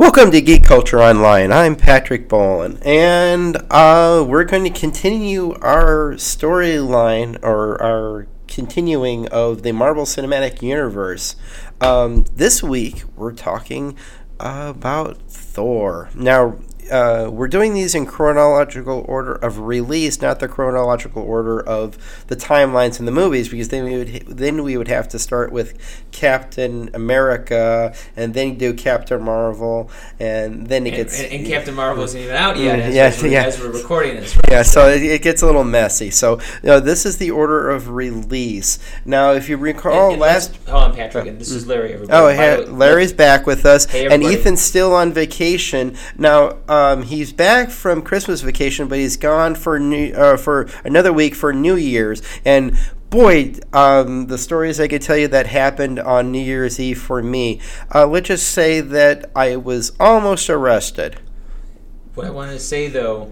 Welcome to Geek Culture Online. I'm Patrick Boland, and we're going to continue our storyline, or our continuing of the Marvel Cinematic Universe. This week, we're talking about Thor. Now, we're doing these in chronological order of release, not the chronological order of the timelines in the movies, because then we would have to start with Captain America, and then do Captain Marvel, and then it gets... And Captain Marvel isn't even out yet as we're recording this. Right? Yeah, so it gets a little messy. So, this is the order of release. Now, if you recall Hold on, Patrick, and this is Larry, everybody. Larry's back with us, hey, and Ethan's still on vacation. Now, he's back from Christmas vacation, but he's gone for another week for New Year's. And boy, the stories I could tell you that happened on New Year's Eve for me. Let's just say that I was almost arrested. What I wanted to say, though,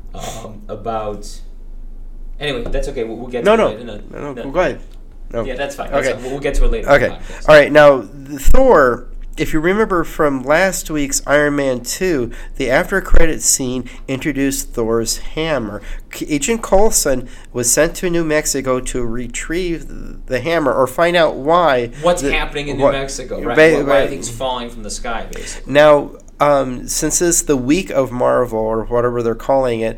about... Anyway, that's okay. We'll get to it later. No, go ahead. No. Yeah, that's fine. Okay. We'll get to it later. Okay. All right. Now, Thor... If you remember from last week's Iron Man 2, the after-credits scene introduced Thor's hammer. Agent Coulson was sent to New Mexico to retrieve the hammer, or find out why. What's happening in New Mexico, right? Why are things falling from the sky, basically. Now, since it's the week of Marvel, or whatever they're calling it,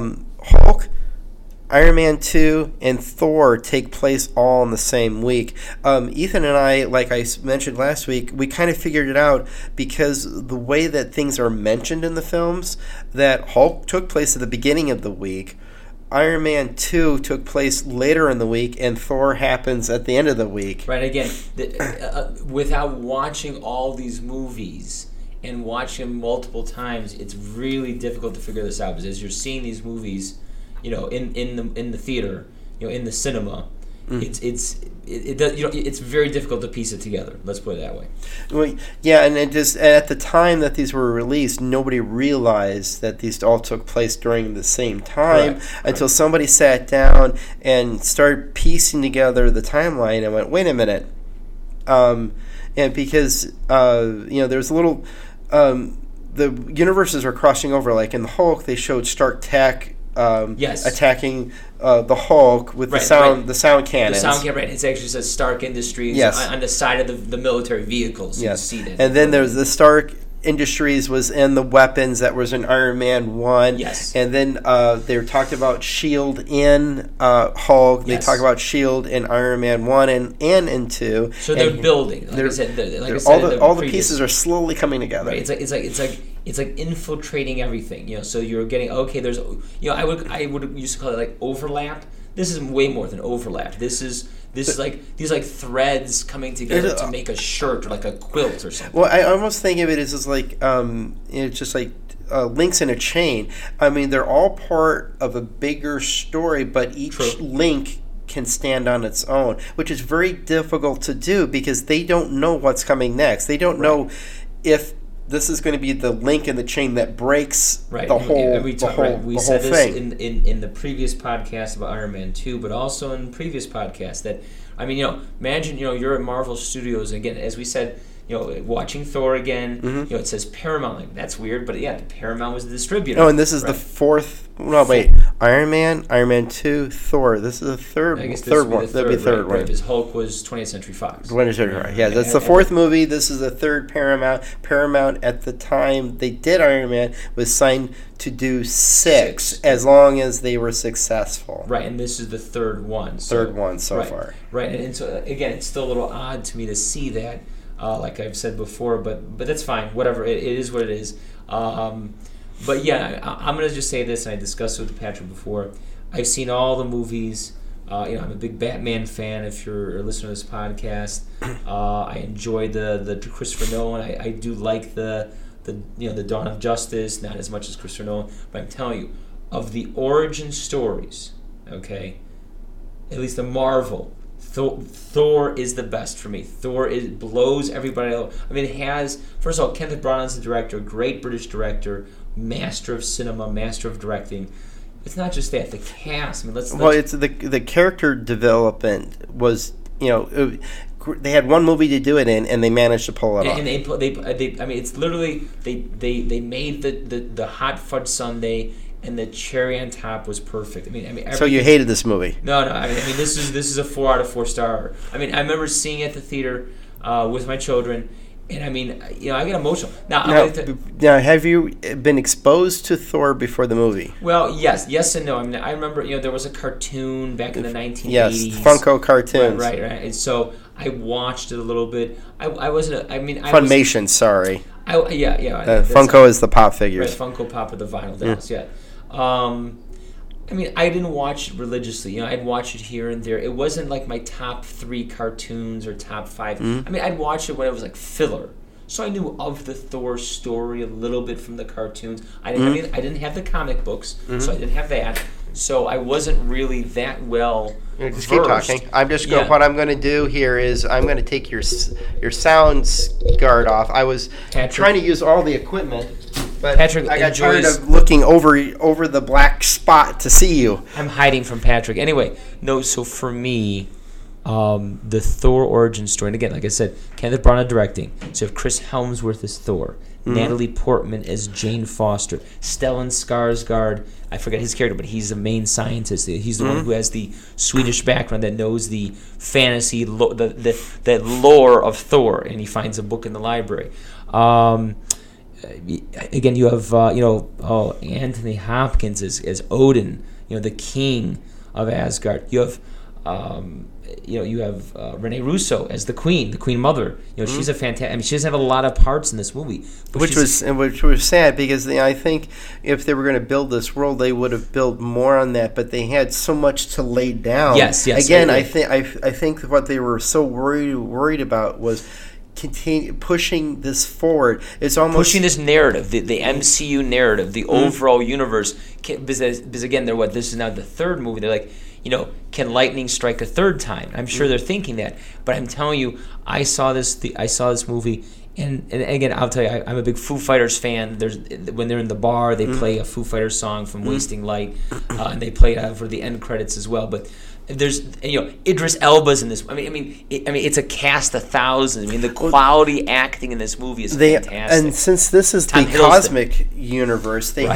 Hulk, Iron Man 2, and Thor take place all in the same week. Ethan and I, like I mentioned last week, we kind of figured it out because the way that things are mentioned in the films, that Hulk took place at the beginning of the week, Iron Man 2 took place later in the week, and Thor happens at the end of the week. Right, again, without watching all these movies and watching them multiple times, it's really difficult to figure this out, because as you're seeing these movies... in the theater, in the cinema, it's very difficult to piece it together. Let's put it that way. Well, yeah, and it just at the time that these were released, nobody realized that these all took place during the same time until somebody sat down and started piecing together the timeline and went, "Wait a minute," and because there's a little the universes are crossing over. Like in the Hulk, they showed Stark Tech. Attacking the Hulk with the sound cannons. The sound cannon, right. It actually says Stark Industries on the side of the military vehicles. Yes. You see that. And then there's the Stark Industries was in the weapons that was in Iron Man 1. Yes. And then they talked about S.H.I.E.L.D. in Hulk. They talk about S.H.I.E.L.D. in Iron Man 1 and in 2. So they're building. Like I said, all the pieces are slowly coming together. Right. It's like infiltrating everything. So you're getting there's I would used to call it like overlap. This is way more than overlap. This is like these like threads coming together to make a shirt or like a quilt or something. Well, I almost think of it as like it's just like links in a chain. I mean, they're all part of a bigger story, but each link can stand on its own, which is very difficult to do because they don't know what's coming next. They don't know if this is going to be the link in the chain that breaks the whole thing. We said this in the previous podcast about Iron Man 2, but also in previous podcasts that, imagine, you're at Marvel Studios, again, as we said, watching Thor again, it says Paramount. Like, that's weird, but Paramount was the distributor. Oh, and this is the fourth... No, wait. Iron Man 2, Thor. This is the third one. That'd be the third one. Because Hulk was 20th Century Fox. 20th Century Fox. Yeah, that's the fourth movie. This is the third Paramount. Paramount, at the time they did Iron Man, was signed to do six as long as they were successful. Right, and this is the third one. Third one so far. Right, and so, again, it's still a little odd to me to see that, like I've said before, but that's fine. Whatever, it is what it is. But yeah, I'm going to just say this, and I discussed it with Patrick before. I've seen all the movies. I'm a big Batman fan. If you're a listener to this podcast, I enjoy the Christopher Nolan. I do like the Dawn of Justice, not as much as Christopher Nolan. But I'm telling you, of the origin stories, at least the Marvel, Thor is the best for me. Thor blows everybody out. I mean, it has, first of all, Kenneth Branagh's the director, great British director, master of cinema, master of directing. It's not just that, the cast. I mean, it's the character development was, they had one movie to do it in, and they managed to pull it off. And they I mean, it's literally they made the hot fudge sundae, and the cherry on top was perfect. I mean, so you hated this movie? No. I mean, this is a 4 out of 4 star. I mean, I remember seeing it at the theater with my children. And I mean, I get emotional. Now, have you been exposed to Thor before the movie? Well, yes and no. I mean, I remember, there was a cartoon back in the 1980s. Yes, Funko cartoons. Right. And so I watched it a little bit. I wasn't. Funimation. Sorry. Yeah. Funko is the pop figures. Right, Funko Pop with the vinyl dolls. Yeah. I mean, I didn't watch it religiously. I'd watch it here and there. It wasn't like my top 3 cartoons or top 5. I mean, I'd watch it when it was like filler. So I knew of the Thor story a little bit from the cartoons. I didn't have the comic books, so I didn't have that. So I wasn't really that well Just keep talking. What I'm going to do here is I'm going to take your sound guard off. I was trying to use all the equipment, but Patrick I got tired of looking over the black spot to see you. I'm hiding from Patrick. Anyway, so for me, the Thor origin story, and again, like I said, Kenneth Branagh directing. So you have Chris Hemsworth as Thor, Natalie Portman as Jane Foster, Stellan Skarsgård. I forget his character, but he's the main scientist. He's the one who has the Swedish background that knows the fantasy, the lore of Thor, and he finds a book in the library. Again, you have Anthony Hopkins as Odin, the king of Asgard. You have Renee Russo as the Queen Mother. She's a fantastic. I mean, she doesn't have a lot of parts in this movie, which was sad because I think if they were going to build this world, they would have built more on that. But they had so much to lay down. Yes. Again, I think what they were so worried about was pushing this forward. It's almost pushing this narrative, the MCU narrative, the overall universe. Because again, this is now the third movie. They're like, can lightning strike a third time? I'm sure they're thinking that, but I'm telling you, I saw this movie, and again, I'll tell you, I'm a big Foo Fighters fan. When they're in the bar, they play a Foo Fighters song from Wasting Light, and they play it for the end credits as well. But there's Idris Elba's in this. I mean, it's a cast of thousands. I mean, the quality acting in this movie is fantastic. And since this is the cosmic universe, they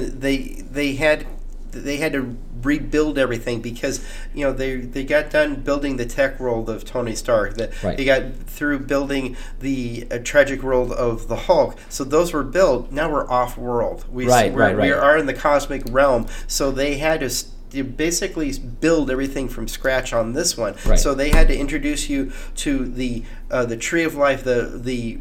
had to rebuild everything because they got done building the tech world of Tony Stark. They got through building the tragic world of the Hulk. So those were built. Now we're off world. We are in the cosmic realm. So they had to basically build everything from scratch on this one. Right. So they had to introduce you to the Tree of Life, the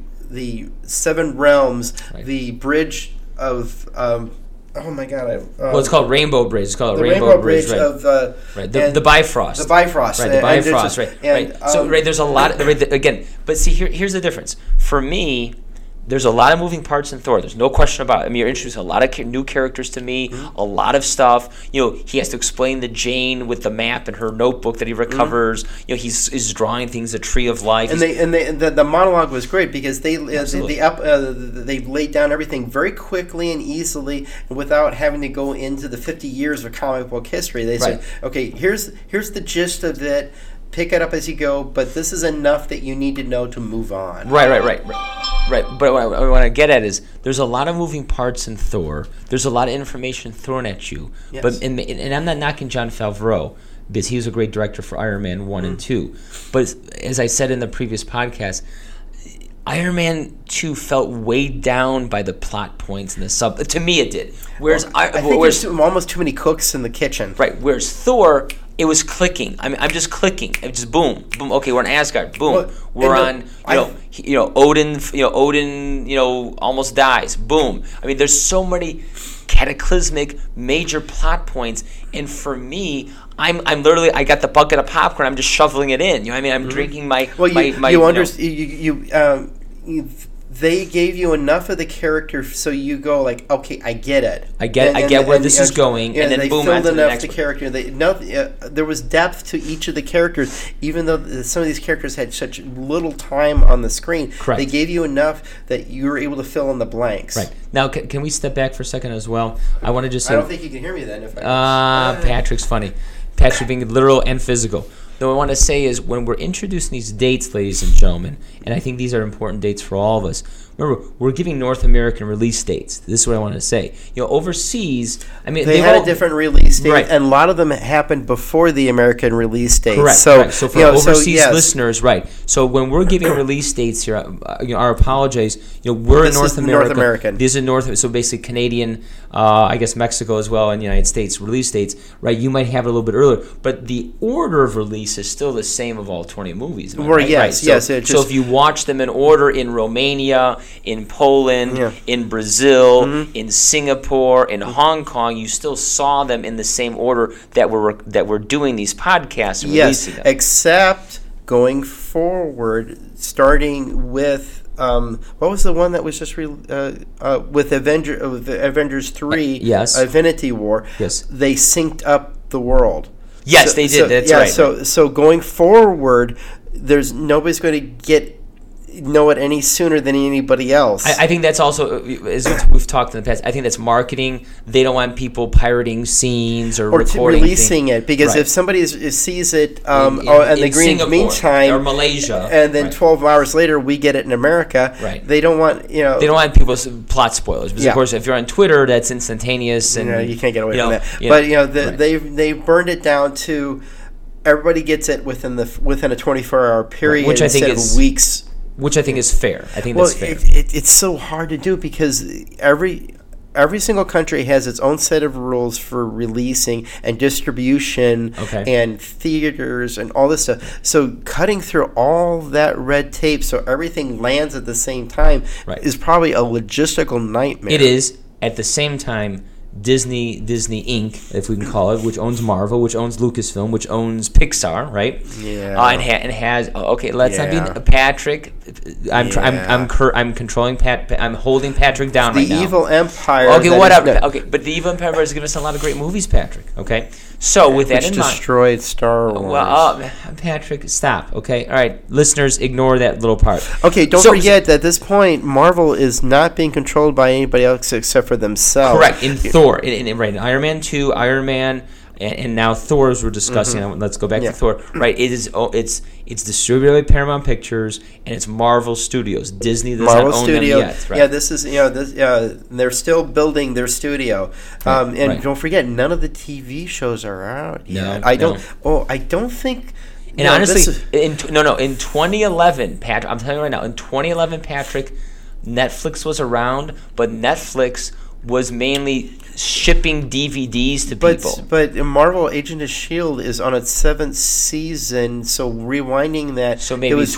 7 realms, the bridge of. Oh my God! It's called Rainbow Bridge. It's called the Rainbow Bridge of the Bifrost. The Bifrost, right? The Bifrost, right? So there's a lot. Again, but see, here's the difference. For me, there's a lot of moving parts in Thor. There's no question about it. I mean, you're introducing a lot of new characters to me, a lot of stuff. He has to explain the Jane with the map and her notebook that he recovers. He's drawing things, the Tree of Life. And the monologue was great because they laid down everything very quickly and easily without having to go into the 50 years of comic book history. They said, okay, here's the gist of it. Pick it up as you go, but this is enough that you need to know to move on. Right. But what I want to get at is there's a lot of moving parts in Thor. There's a lot of information thrown at you. Yes. But and I'm not knocking Jon Favreau because he was a great director for Iron Man 1 and 2. But as I said in the previous podcast, Iron Man 2 felt weighed down by the plot points and the sub. To me, it did. Whereas I think there's almost too many cooks in the kitchen. Right. Whereas Thor, it was clicking. I mean, I'm just clicking. It just boom. Okay, we're in Asgard. Boom. We're on. Odin. Odin. Almost dies. Boom. I mean, there's so many cataclysmic major plot points, and for me, I'm literally, I got the bucket of popcorn. I'm just shoveling it in. I'm drinking my. They gave you enough of the character so you go like, okay, I get it. I get where this is going, and then boom, filled enough the character. There was depth to each of the characters, even though some of these characters had such little time on the screen. Correct. They gave you enough that you were able to fill in the blanks. Right. Now, can we step back for a second as well? I want to just say, I don't think you can hear me then. Patrick's funny. Patrick being literal and physical. Though I want to say is when we're introducing these dates, ladies and gentlemen, and I think these are important dates for all of us. Remember, we're giving North American release dates. This is what I want to say. Overseas, I mean, they had a different release date, right, and a lot of them happened before the American release date. Correct. So, so for overseas listeners, right? So when we're giving release dates here, I apologize. We're in North America. North American. These are so basically Canadian, I guess Mexico as well, and the United States release dates, right? You might have it a little bit earlier, but the order of release is still the same of all 20 movies. Right? Yes, right. So if you watch them in order in Romania, in Poland, in Brazil, in Singapore, in Hong Kong, you still saw them in the same order that we're doing these podcasts and releasing them. Except going forward, starting with what was the one that was just with Avengers 3? Yes, Infinity War. Yes, they synced up the world. Yes, they did. That's right. So going forward, nobody's going to know it any sooner than anybody else. I think that's also, as we've talked in the past, I think that's marketing. They don't want people pirating scenes or recording releasing it, because if somebody sees it in the green meantime, or Malaysia, and then 12 hours later we get it in America, they don't want they don't want people's plot spoilers, because of course if you're on Twitter, that's instantaneous, and you can't get away from that. But they burned it down to everybody gets it within a 24-hour period, which I think is weeks. Which I think is fair. I think that's fair. It's so hard to do because every single country has its own set of rules for releasing and distribution and theaters and all this stuff. So cutting through all that red tape so everything lands at the same time is probably a logistical nightmare. It is. At the same time, Disney Inc., if we can call it, which owns Marvel, which owns Lucasfilm, which owns Pixar, right? Yeah. And has let's not be Patrick. I'm controlling Pat. I'm holding Patrick down right now. The Evil Empire. Okay, whatever. Okay, but the Evil Empire has given us a lot of great movies, Patrick. Okay, so with that in mind, destroyed Star Wars. Well, Patrick, stop. Okay, all right, listeners, ignore that little part. Okay, don't forget that at this point, Marvel is not being controlled by anybody else except for themselves. Correct. In Thor, in Iron Man 2, Iron Man, and now Thor, as we're discussing. Let's go back to Thor. Right, it's distributed by Paramount Pictures and it's Marvel Studios. Disney does not own them yet. Right? Yeah, this is they're still building their studio. Don't forget, none of the TV shows are out yet. I don't think. And honestly, in 2011, Patrick, I'm telling you right now, in 2011, Patrick, Netflix was around, but Netflix was mainly shipping DVDs to people. But Marvel Agent of S.H.I.E.L.D. is on its 7th season, so rewinding that... So maybe it was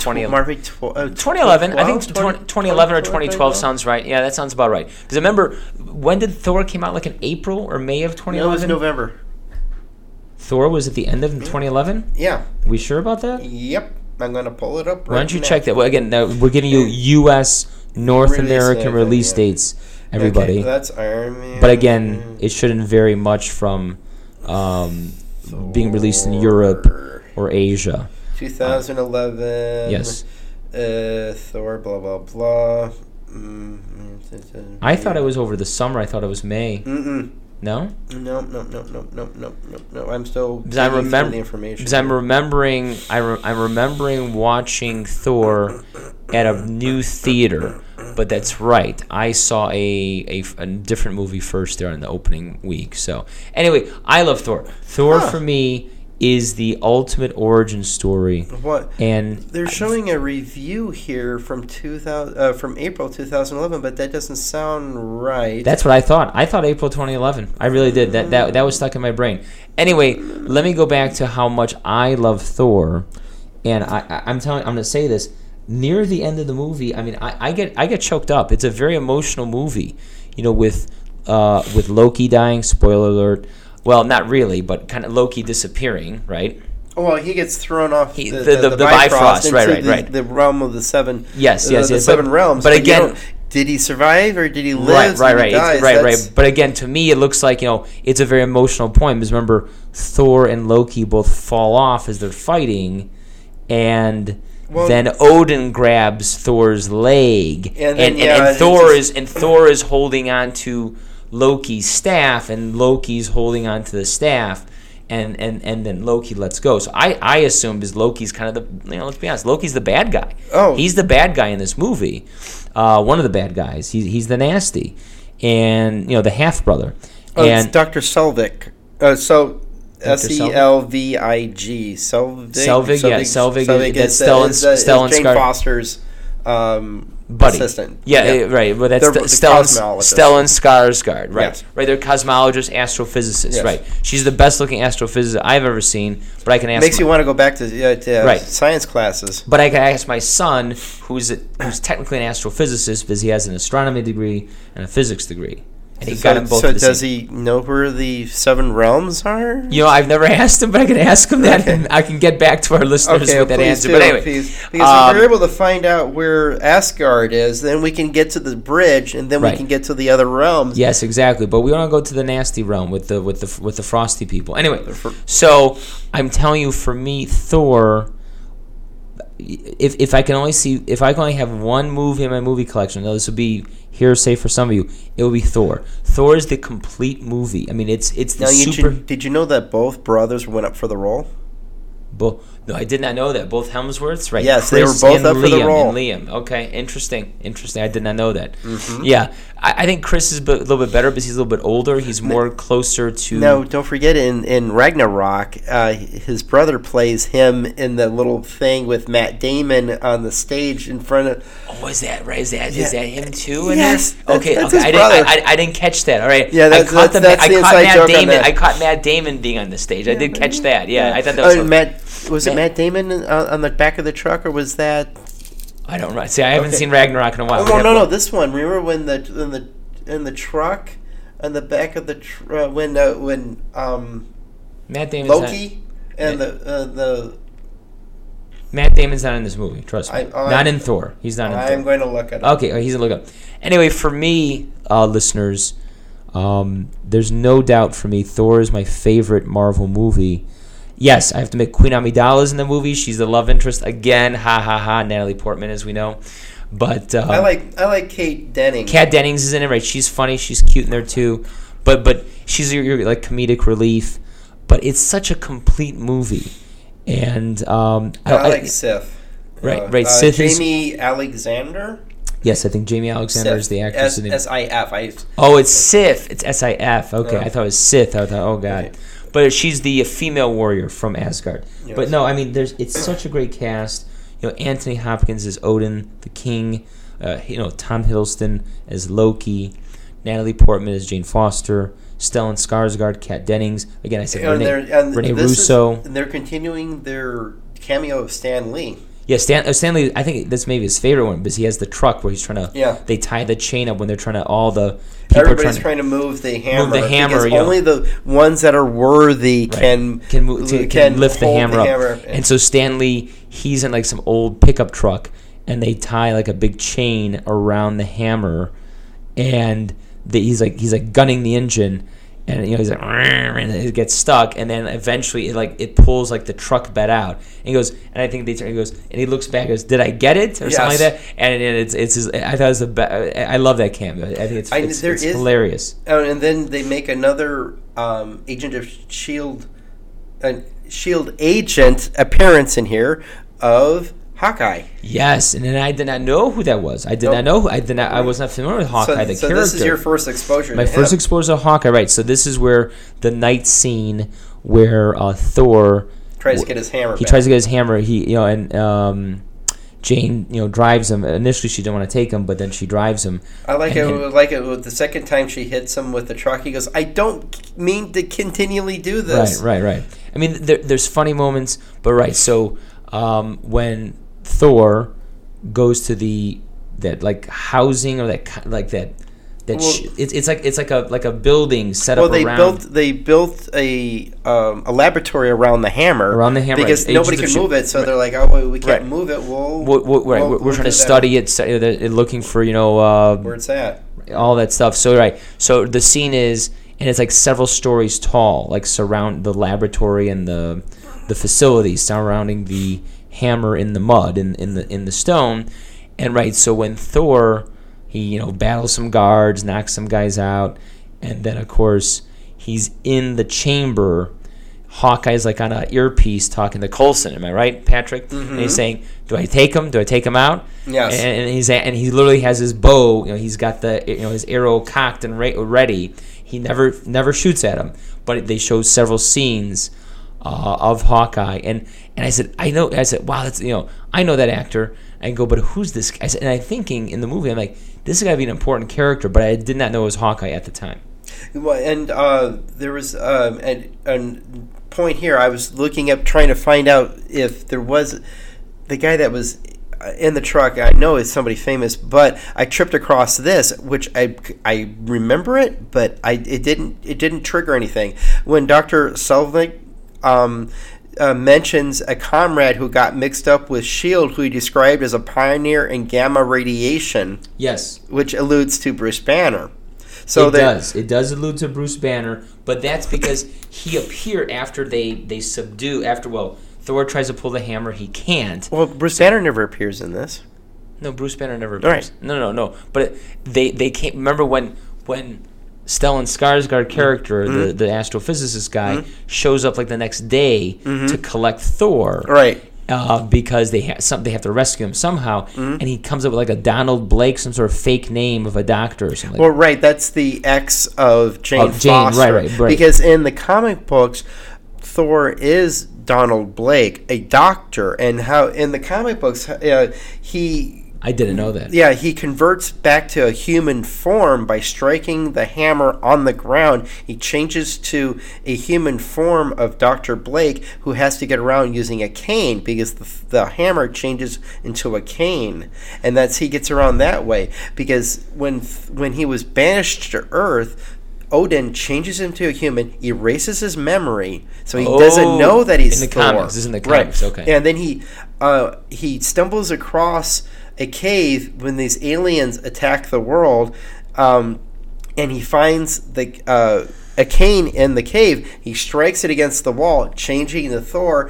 2011. I think 2011 or 2012 sounds right. Yeah, that sounds about right. Because I remember, when did Thor came out, like in April or May of 2011? No, it was November. Thor was at the end of 2011? Yeah. We sure about that? Yep. I'm going to pull it up Why don't you check that? Well, again, we're giving you U.S. North American release dates, everybody. Okay, that's Iron Man. But again, it shouldn't vary much from being released in Europe or Asia. 2011. Yes. Thor, blah, blah, blah. I thought it was over the summer. I thought it was May. No? No. I'm still getting through the information. Because I'm remembering watching Thor at a new theater. But that's right. I saw a different movie first there in the opening week. So anyway, I love Thor. Thor for me is the ultimate origin story. What? And they're showing a review here from April 2011, but that doesn't sound right. That's what I thought. I thought April 2011. I really did. That was stuck in my brain. Anyway, let me go back to how much I love Thor, and I'm going to say this. Near the end of the movie, I mean, I get choked up. It's a very emotional movie, with Loki dying. Spoiler alert. Well, not really, but kind of Loki disappearing, right? Oh, well, he gets thrown off the Bifrost, right. The realm of the seven. Yes. The seven realms. But again, did he survive or did he live? Right. But again, to me, it looks like it's a very emotional point because remember, Thor and Loki both fall off as they're fighting, and. Well, then Odin grabs Thor's leg, and Thor is holding on to Loki's staff, and Loki's holding on to the staff, and then Loki lets go. So I assumed is Loki's kind of the, let's be honest, Loki's the bad guy. Oh. He's the bad guy in this movie. One of the bad guys. He's the nasty, and the half brother. Oh, And it's Dr. Selvig. Selvig. Selvig, yeah, Selvig. That's Stellan Jane Skarsgård. Foster's Buddy. assistant. Yeah, right. Well, that's They're the cosmologist. Stellan Skarsgård, right? Yes. Right, they're cosmologist, astrophysicist, Yes. right? She's the best-looking astrophysicist I've ever seen, but I can ask... Makes you want to go back to Right. science classes. But I can ask my son, who's technically an astrophysicist, because he has an astronomy degree and a physics degree. And he got them both So at the does same. he know where the 7 realms are? I've never asked him, but I can ask him that, and I can get back to our listeners with that please answer. do, But anyway, please. Because if we're able to find out where Asgard is, then we can get to the bridge, and then we Right. can get to the other realms. yes, exactly. But we want to go to the nasty realm with the frosty people. Anyway, so I'm telling you, for me, Thor. If I can only have one movie in my movie collection, this would be hearsay for some of you. It will be Thor. Thor is the complete movie. I mean, it's the Now, super. did you know that both brothers went up for the role? No, I did not know that. Both Hemsworths, right? Yes, they were Chris both and up for the Liam, role. And Liam. Okay, interesting. I did not know that. Mm-hmm. Yeah, I think Chris is a little bit better because he's a little bit older. He's more closer to. No, don't forget in Ragnarok, his brother plays him in the little thing with Matt Damon on the stage in front of. Oh, is that right? Is that him too? Yes. Okay. That's Okay. his brother. I didn't catch that. All right. Yeah, that's the inside joke on that. I caught Matt Damon being on the stage. I did catch that. Yeah, I thought that was. Was it Matt Damon on the back of the truck, or was that? I don't know. See, I haven't seen Ragnarok in a while. Oh, no, this one. Remember when in the truck, on the back of the when Matt Damon's Loki and the. Matt Damon's not in this movie. Trust me. Not in Thor. He's not in Thor. I'm going to look it up. Okay, he's a look up. Anyway, for me, listeners, there's no doubt for me, Thor is my favorite Marvel movie. Yes, I have to admit Queen Amidala's in the movie. She's the love interest again. Ha ha ha. Natalie Portman, as we know. But I like Kate Dennings. Kat Dennings is in it, right? She's funny. She's cute in there too. But she's your like comedic relief. But it's such a complete movie. And I like Sif. Right. Sif is Jamie Alexander. Yes, I think Jamie Alexander Sif. is the actress. S-I-F. Oh, it's Sif. It's S-I-F. Okay, Yeah. I thought it was Sith. I thought, oh god. Okay. But she's the female warrior from Asgard. Yes. But no, I mean, it's such a great cast. Anthony Hopkins as Odin, the King. Tom Hiddleston as Loki. Natalie Portman as Jane Foster. Stellan Skarsgård, Kat Dennings. Again, I said Renee Russo. And they're continuing their cameo of Stan Lee. Yeah, Stanley. I think that's maybe his favorite one because he has the truck where he's trying to. Yeah. They tie the chain up when they're trying to. All the people Everybody's trying to move the hammer. Move the hammer. Because only the ones that are worthy can lift the hammer up. Hammer. And so Stanley, he's in like some old pickup truck, and they tie like a big chain around the hammer, and he's like gunning the engine. And he's like, and it gets stuck, and then eventually it pulls like the truck bed out. And he goes, and I think he goes, and he looks back, and goes, "Did I get it?" or something like that. And it's his, I thought it was the best. I love that cameo. I think it's hilarious. Oh, and then they make another Agent of Shield agent appearance in here of Hawkeye. Yes, and then I did not know who that was. I was not familiar with Hawkeye, the character. So this is your first exposure. My first exposure to Hawkeye, right? So this is where the night scene where Thor tries to get his hammer. He tries to get his hammer. And Jane, drives him. Initially, she didn't want to take him, but then she drives him. I like it. The second time she hits him with the truck, he goes, "I don't mean to continually do this." Right. I mean, there's funny moments, but right. So when Thor goes to that like housing or it's like a building set up around. They built a laboratory around the hammer. Because nobody can move it, so they're like, "Oh, well, we can't move it. We're trying to study it. Looking for where it's at, all that stuff." So the scene is, and it's like several stories tall, like surround the laboratory and the facilities surrounding the hammer in the mud in the stone, and so when Thor, he battles some guards, knocks some guys out, and then of course he's in the chamber. Hawkeye's like on an earpiece talking to Coulson. Am I right, Patrick? Mm-hmm. And he's saying, "Do I take him? Do I take him out?" Yes. And he literally has his bow. He's got his arrow cocked and ready. He never shoots at him. But they show several scenes of Hawkeye, and I said, wow, that's I know that actor. I go, but who's this guy? And I'm thinking in the movie, I'm like, this is got to be an important character, but I did not know it was Hawkeye at the time. Well, and there was a point here. I was looking up, trying to find out if there was the guy that was in the truck. I know it's somebody famous, but I tripped across this, which I remember it, but it didn't trigger anything. When Dr. Selvig mentions a comrade who got mixed up with S.H.I.E.L.D., who he described as a pioneer in gamma radiation. Yes. Which alludes to Bruce Banner. It does allude to Bruce Banner, but that's because he appeared after Thor tries to pull the hammer, he can't. Well, Bruce Banner never appears in this. No, Bruce Banner never appears. Right. No. But they can't remember when Stellan Skarsgård character, Mm-hmm. the astrophysicist guy, shows up like the next day to collect Thor. Right. Because they have to rescue him somehow, and he comes up with like a Donald Blake, some sort of fake name of a doctor or something. Well, right, that's the ex of Jane Foster. Right. Because in the comic books, Thor is Donald Blake, a doctor, and how in the comic books I didn't know that. Yeah, he converts back to a human form by striking the hammer on the ground. He changes to a human form of Dr. Blake, who has to get around using a cane because the hammer changes into a cane, and he gets around that way. Because when he was banished to Earth, Odin changes him to a human, erases his memory, so he doesn't know that he's in the Thor. comics. This is in the comics, right. Okay. And then he stumbles across a cave when these aliens attack the world, and he finds a cane in the cave. He strikes it against the wall, changing to Thor.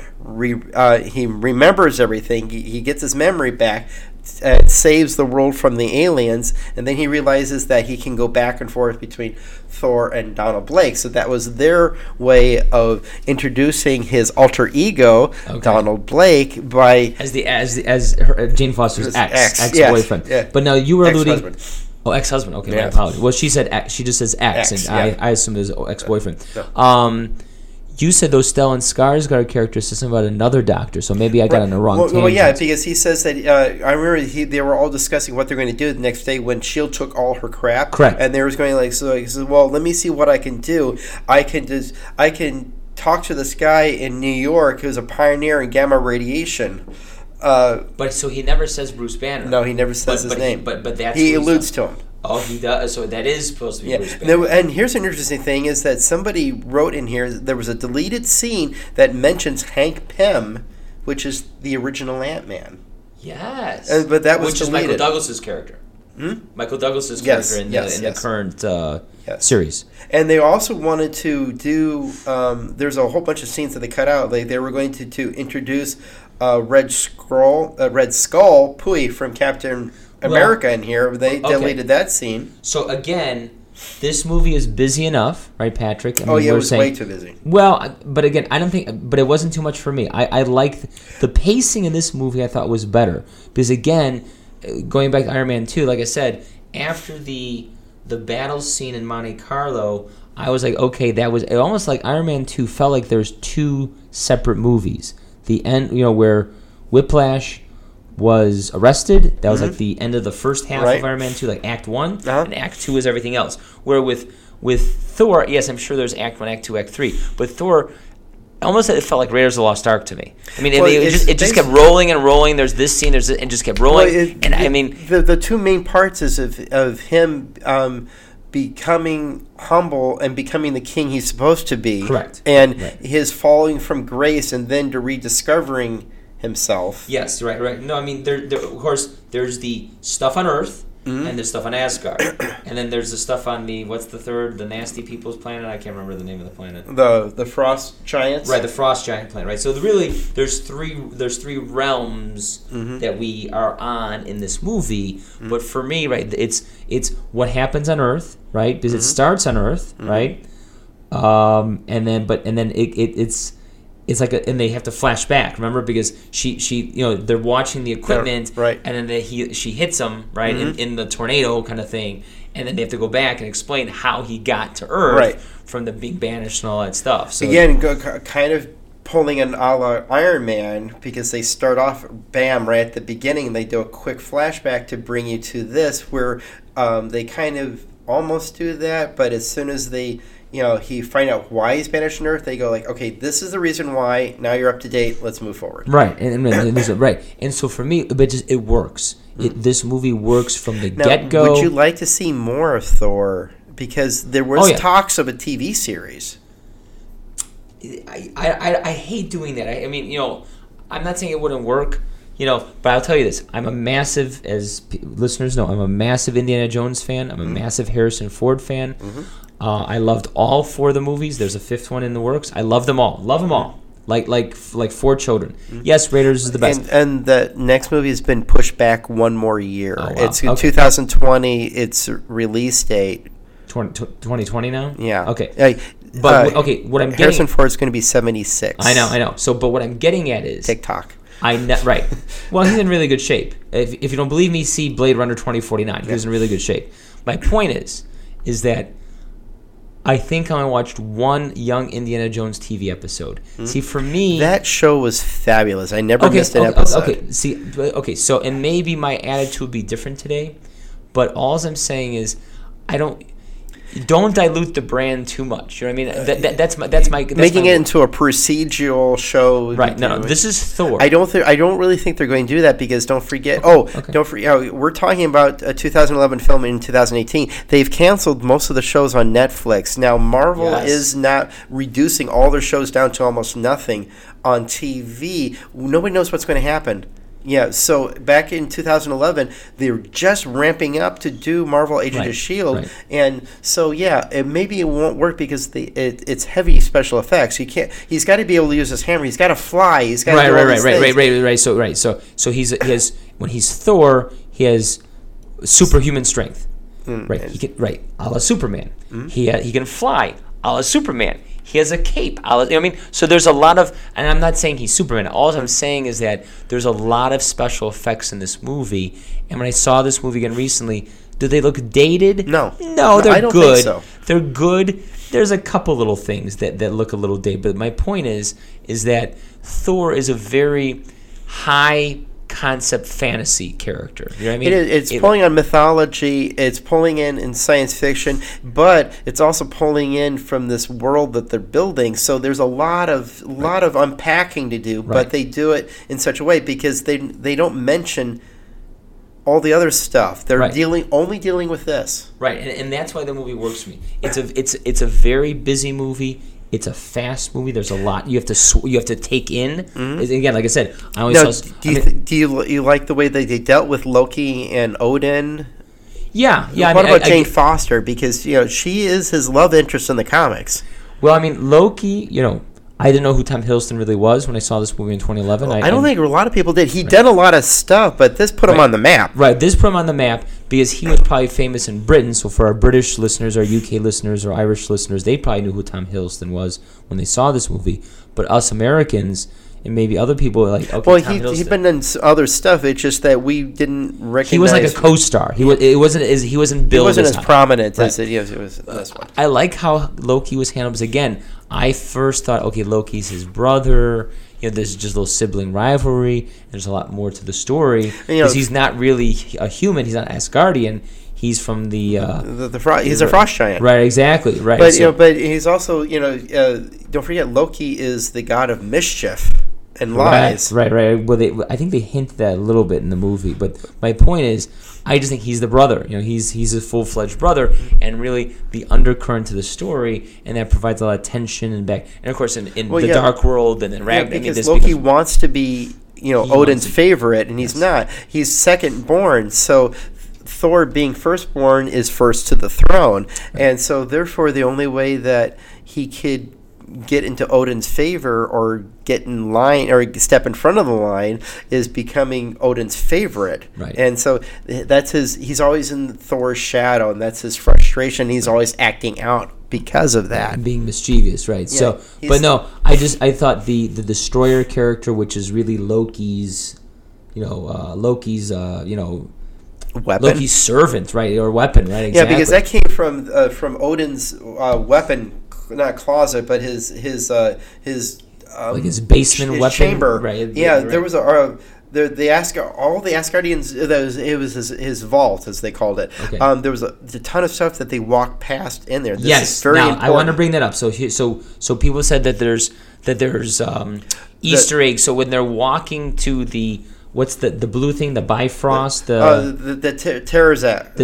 He remembers everything. He gets his memory back. Saves the world from the aliens, and then he realizes that he can go back and forth between Thor and Donald Blake. So that was their way of introducing his alter ego, Donald Blake, by as Jane Foster's ex-boyfriend. Yeah. But now you were alluding. Ex-husband. Oh, ex-husband. Okay, Yeah. my apologies. Well, she said ex. She just says ex, and I assumed it was ex-boyfriend. No. You said those Stellan Skarsgård characters said something about another doctor, so maybe I got on the wrong tangent. Well, yeah, because he says that I remember they were all discussing what they're going to do the next day when S.H.I.E.L.D. took all her crap. Correct. And they was going he says, well, let me see what I can do. I can talk to this guy in New York who's a pioneer in gamma radiation. But so he never says Bruce Banner. No, he never says his name. But that's he alludes to him. Oh, he does. So that is supposed to be Bruce Banner. No, and here's an interesting thing is that somebody wrote in here there was a deleted scene that mentions Hank Pym, which is the original Ant-Man. Yes. But that was which deleted. is Michael Douglas's character. Michael Douglas's character in the current series. And they also wanted to do. There's a whole bunch of scenes that they cut out. They were going to introduce Red Skull Pui from Captain America in here. They deleted that scene. So again, this movie is busy enough, right, Patrick? I mean, it was way too busy. Well, but again, I don't think. But it wasn't too much for me. I liked the pacing in this movie. I thought was better because again, going back to Iron Man 2, like I said, after the battle scene in Monte Carlo, I was like, okay, that was almost like Iron Man 2 felt like there's two separate movies. The end, where Whiplash was arrested. That was like the end of the first half of Iron Man 2, like Act 1, and Act 2 is everything else. Where with Thor, yes, I'm sure there's Act 1, Act 2, Act 3, but Thor, almost it felt like Raiders of the Lost Ark to me. I mean, it just kept rolling and rolling. There's this scene, and just kept rolling. The two main parts is of him becoming humble and becoming the king he's supposed to be. Correct. And his falling from grace and then to rediscovering himself. Yes, right. No, I mean, there of course, there's the stuff on Earth, and there's stuff on Asgard. And then there's the stuff on what's the third, the Nasty People's planet? I can't remember the name of the planet. The Frost Giants? Right, the Frost Giant planet, right? So really, there's three realms that we are on in this movie. But for me, right, it's what happens on Earth, right? Because it starts on Earth, right? It's like and they have to flash back, remember, because she they're watching the equipment, right, and then she hits him, right, in the tornado kind of thing, and then they have to go back and explain how he got to Earth, right, from the being banished and all that stuff. So again, kind of pulling an a la Iron Man, because they start off, bam, right at the beginning, they do a quick flashback to bring you to this, where they kind of almost do that, but as soon as they he find out why he's banished on Earth, they go like, okay, this is the reason why. Now you're up to date. Let's move forward. Right, and right, and so for me, it works. This movie works from the get-go. Would you like to see more of Thor? Because there was talks of a TV series. I hate doing that. I mean, I'm not saying it wouldn't work, but I'll tell you this: I'm a massive, as listeners know, I'm a massive Indiana Jones fan. I'm a massive Harrison Ford fan. I loved all 4 of the movies. There's a 5th one in the works. I love them all. Love them all. Like 4 children. Yes, Raiders is the best. And the next movie has been pushed back one more year. Oh, wow. It's 2020. Its release date. 2020 now? Yeah. Okay. But what I'm getting, Harrison Ford's going to be 76. I know. So, but what I'm getting at is TikTok. Right. Well, he's in really good shape. If you don't believe me, see Blade Runner 2049. He was in really good shape. My point is that I think I watched one Young Indiana Jones TV episode. See, for me, that show was fabulous. I never missed an episode. So, and maybe my attitude would be different today, but all I'm saying is, don't dilute the brand too much. You know what I mean? That's my making it into a procedural show. Right. No. This is Thor. I don't really think they're going to do that, because don't forget. Don't forget. We're talking about a 2011 film in 2018. They've canceled most of the shows on Netflix. Now Marvel is not reducing all their shows down to almost nothing on TV. Nobody knows what's going to happen. Yeah, so back in 2011, they were just ramping up to do Marvel Agent of S.H.I.E.L.D., and so maybe it won't work because it's heavy special effects. He's got to be able to use his hammer. He's got to fly. He's got to do all these things. So he has, when he's Thor, he has superhuman strength. He a la Superman. He can fly, a la Superman. He has a cape. So there's a lot of, and I'm not saying he's Superman. All I'm saying is that there's a lot of special effects in this movie. And when I saw this movie again recently, do they look dated? No, they're I don't good. Think so. They're good. There's a couple little things that look a little dated. But my point is that Thor is a very high concept fantasy character. You know what I mean? It's pulling on mythology, it's pulling in science fiction, but it's also pulling in from this world that they're building. So there's a lot of unpacking to do, but they do it in such a way because they don't mention all the other stuff. They're only dealing with this. Right, and that's why the movie works for me. It's a very busy movie. It's a fast movie. There's a lot you have to take in. Again, like I said, do you like the way they dealt with Loki and Odin? Yeah. What about Jane Foster? Because she is his love interest in the comics. Well, Loki. I didn't know who Tom Hiddleston really was when I saw this movie in 2011. I don't think a lot of people did. He did a lot of stuff, but this put him on the map. Right, this put him on the map because he was probably famous in Britain. So for our British listeners, our UK listeners, or Irish listeners, they probably knew who Tom Hiddleston was when they saw this movie. But us Americans and maybe other people were like, okay, well, he'd been in other stuff. It's just that we didn't recognize. He was like a co-star. He wasn't billed. He wasn't as prominent as it was this one. I like how Loki was handled. Because again, I first thought, okay, Loki's his brother. There's just a little sibling rivalry. There's a lot more to the story because he's not really a human. He's not Asgardian. He's from the he's a frost giant. Right, exactly. Right. But but he's also don't forget Loki is the god of mischief and lies. Right. Well, I think they hint that a little bit in the movie, but my point is, I just think he's the brother. He's a full-fledged brother, and really the undercurrent to the story, and that provides a lot of tension and back. And of course, in the Dark World and in Ragnarok, because Loki wants to be Odin's favorite, and he's not. He's second born, so Thor being firstborn is first to the throne, and so therefore the only way that he could get into Odin's favor or get in line or step in front of the line is becoming Odin's favorite. Right. And so he's always in Thor's shadow, and that's his frustration. He's always acting out because of that. Being mischievous, right? Yeah, So, but no, I thought the destroyer character, which is really Loki's, Loki's Weapon. servant, right, or weapon, right? Exactly. Yeah, because that came from Odin's weapon, not closet, but his like his basement his weapon, chamber. right? Yeah, right. there was all the Asgardians. It was his vault, as they called it. Okay. There was a ton of stuff that they walked past in there. This Yes. is very Now important. I want to bring that up. So people said that there's Easter eggs. So when they're walking to the what's the blue thing, the Bifrost, the Terzak.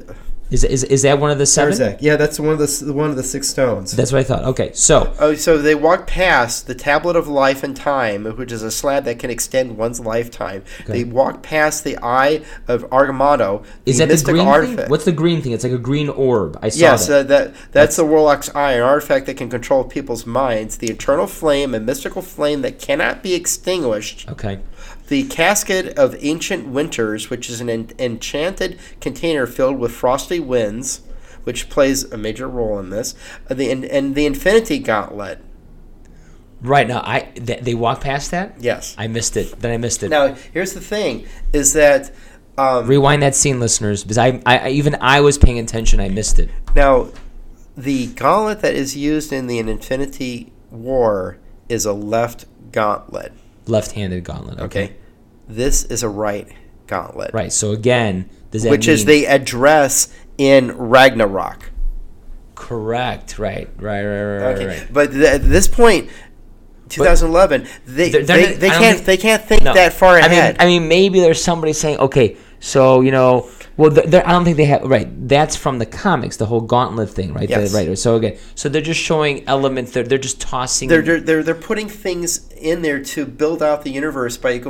is that one of the seven? Terzak. Yeah, that's one of the 6 stones. That's what I thought. Okay, so So they walk past the Tablet of Life and Time, which is a slab that can extend one's lifetime. Okay. They walk past the Eye of Agamotto. is that the mystic green artifact. thing? What's the green thing? It's like a green orb. I saw Yes, that. that's the Warlock's Eye, an artifact that can control people's minds. The eternal flame, a mystical flame that cannot be extinguished. Okay. The Casket of Ancient Winters, which is an enchanted container filled with frosty winds, which plays a major role in this. And the Infinity Gauntlet. Right now, they walk past that. Yes. I missed it. Then I missed it. Now, here's the thing: is that Rewind that scene, listeners, because I was paying attention. I missed it. now the gauntlet that is used in the Infinity War is a left gauntlet. Left-handed gauntlet. Okay, this is a right gauntlet. Right. So again, does that which mean is they address in Ragnarok. correct? Right. Okay, Right. but at this point, 2011, they can't think No. that far ahead. I mean, maybe there's somebody saying, okay, so well, I don't think they have. Right. That's from the comics, the whole gauntlet thing, right? Yes. Right. So again, so they're just showing elements. They're just tossing. They're putting things in there to build out the universe by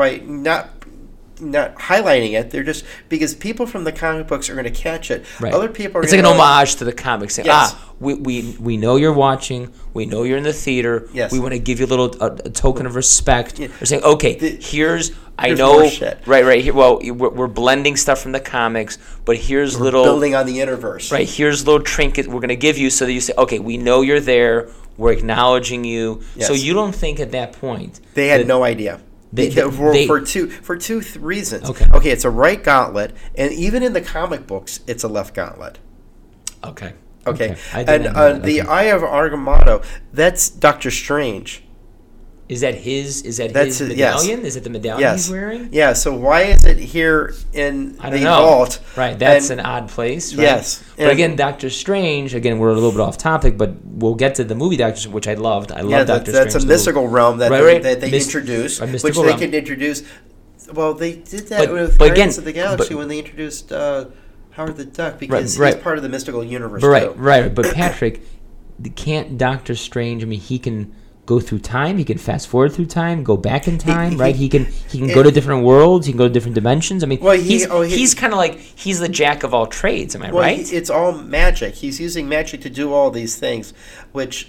not highlighting it. They're just because people from the comic books are going to catch it. Right. Other people are. It's like an homage to the comics. Saying, Yes. we know you're watching. We know you're in the theater. Yes. We want to give you a token of respect. Yeah. We're saying, okay, here's here's know more shit. right here. Well, we're blending stuff from the comics, but here's little building on the universe. right. Here's little trinkets we're going to give you so that you say, okay, we know you're there. We're acknowledging you. Yes. So you don't think at that point They had that- no idea. They- for two reasons. Okay. It's a right gauntlet, and even in the comic books, it's a left gauntlet. Okay. Okay, I and didn't know that. the Okay. Eye of Agamotto, that's Doctor Strange. Is that his That's medallion? yes. Is it the medallion Yes. he's wearing? Yeah. So why is it here in I the don't know. vault? Right, that's And- an odd place. Right? Yes. But again, Doctor Strange. Again, we're a little bit off topic, but we'll get to the movie Doctor Strange, which I loved. I love Doctor Strange. That's a mystical realm that they introduced, a which mystical they realm. can introduce. Well, they did that with but Guardians again- of the Galaxy but- when they introduced Howard the Duck because right. he's part of the mystical universe. Right, too. right. But Patrick, can't Doctor Strange? I mean, he can go through time. He can fast forward through time, go back in time, right? He can go to different worlds. He can go to different dimensions. I mean, Well, he's kind of like he's the jack of all trades. Am I Well, right? it's all magic. He's using magic to do all these things, which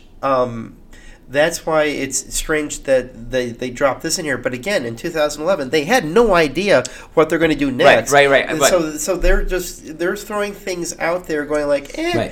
that's why it's strange that they dropped this in here. But again, in 2011, they had no idea what they're going to do next. Right. And But- so they're throwing things out there, going like, Right.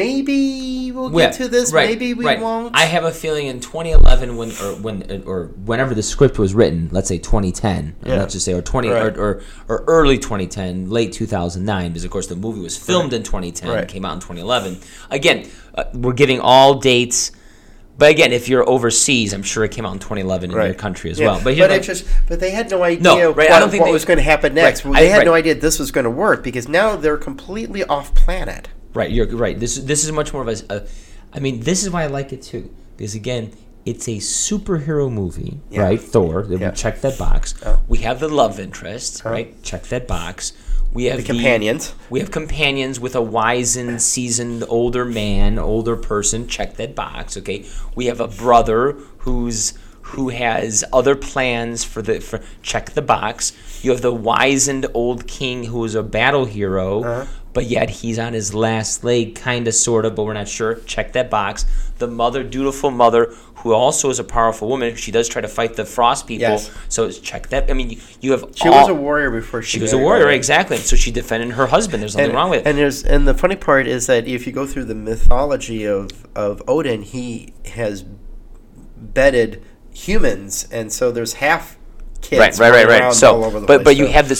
maybe we'll get to this, maybe we won't. I have a feeling in 2011, or whenever the script was written, let's say 2010, Yeah. let's just say, or Right. or early 2010, late 2009, because of course the movie was filmed in 2010, Right. came out in 2011. Again, we're giving all dates. But again, if you're overseas, I'm sure it came out in 2011 in your country as well. But, but they had no idea right, I don't think what was going to happen next. Right, They had no idea this was going to work because now they're completely off planet. Right, you're right. This is much more of a I mean, this is why I like it too. Because again, it's a superhero movie, right? Thor. We check that box. Oh. We have the love interest, right? Check that box. We have The companions. We have companions with a wizened, seasoned, older man, older person. Check that box. Okay. We have a brother who has other plans for check the box. You have the wizened old king who is a battle hero, but yet he's on his last leg, kind of, sort of, but we're not sure. Check that box. The mother, dutiful mother, who also is a powerful woman. She does try to fight the Frost people. Yes. So check that. I mean, you have. She was a warrior before she was a warrior, exactly. So she defended her husband. There's nothing wrong with it. And the funny part is that if you go through the mythology of Odin, he has bedded humans, and so there's half kids right. So, all over the place. But you have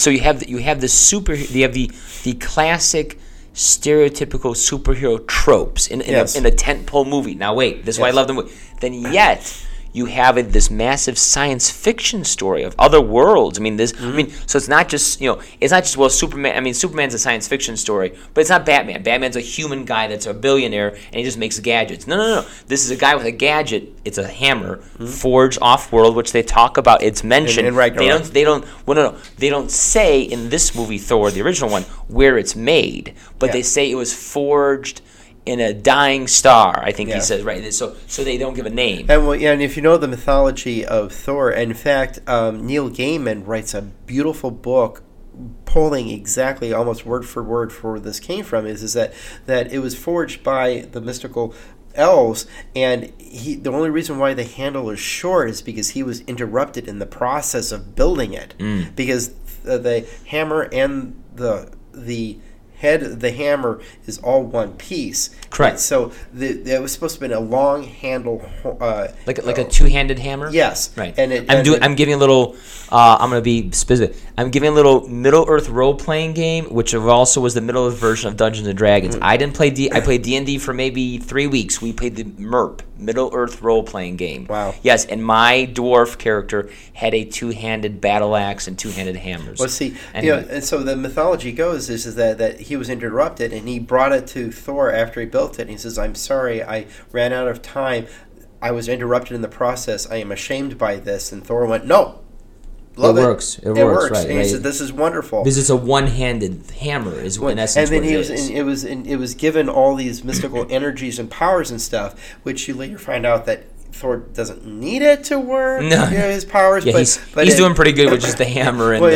the classic stereotypical superhero tropes in a tentpole movie. Now wait, this is why I love the movie. Then yet you have this massive science fiction story of other worlds. I mean, so it's not just Superman. I mean, Superman's a science fiction story, but it's not Batman. Batman's a human guy that's a billionaire and he just makes gadgets. No. This is a guy with a gadget. It's a hammer forged off world, which they talk about. It's mentioned. In Ragnarok. They don't say in this movie Thor, the original one, where it's made, but they say it was forged in a dying star, I think he says, right? So they don't give a name. And if you know the mythology of Thor, in fact, Neil Gaiman writes a beautiful book pulling exactly, almost word for word, for where this came from, is that it was forged by the mystical elves, and the only reason why the handle is short is because he was interrupted in the process of building it, because the hammer and the head of the hammer is all one piece. Correct. And so it was supposed to be a long handle, like a two-handed hammer. Yes. Right. And I'm giving a little. I'm going to be specific. I'm giving a little Middle Earth role-playing game, which also was the Middle Earth version of Dungeons and Dragons. I didn't play I played D&D for maybe 3 weeks. We played the MERP, Middle Earth role-playing game. Wow. Yes, and my dwarf character had a two-handed battle axe and two-handed hammers. Well, see, anyway. and so the mythology goes is that he was interrupted, and he brought it to Thor after he built it. And he says, "I'm sorry, I ran out of time. I was interrupted in the process. I am ashamed by this." And Thor went, "No, love it. Works. It works. Right, and he said, "This is wonderful." This is a one-handed hammer, in essence. And then it was given all these mystical energies and powers and stuff, which you later find out that Thor doesn't need it to work. No, his powers. Yeah, he's doing pretty good with just the hammer and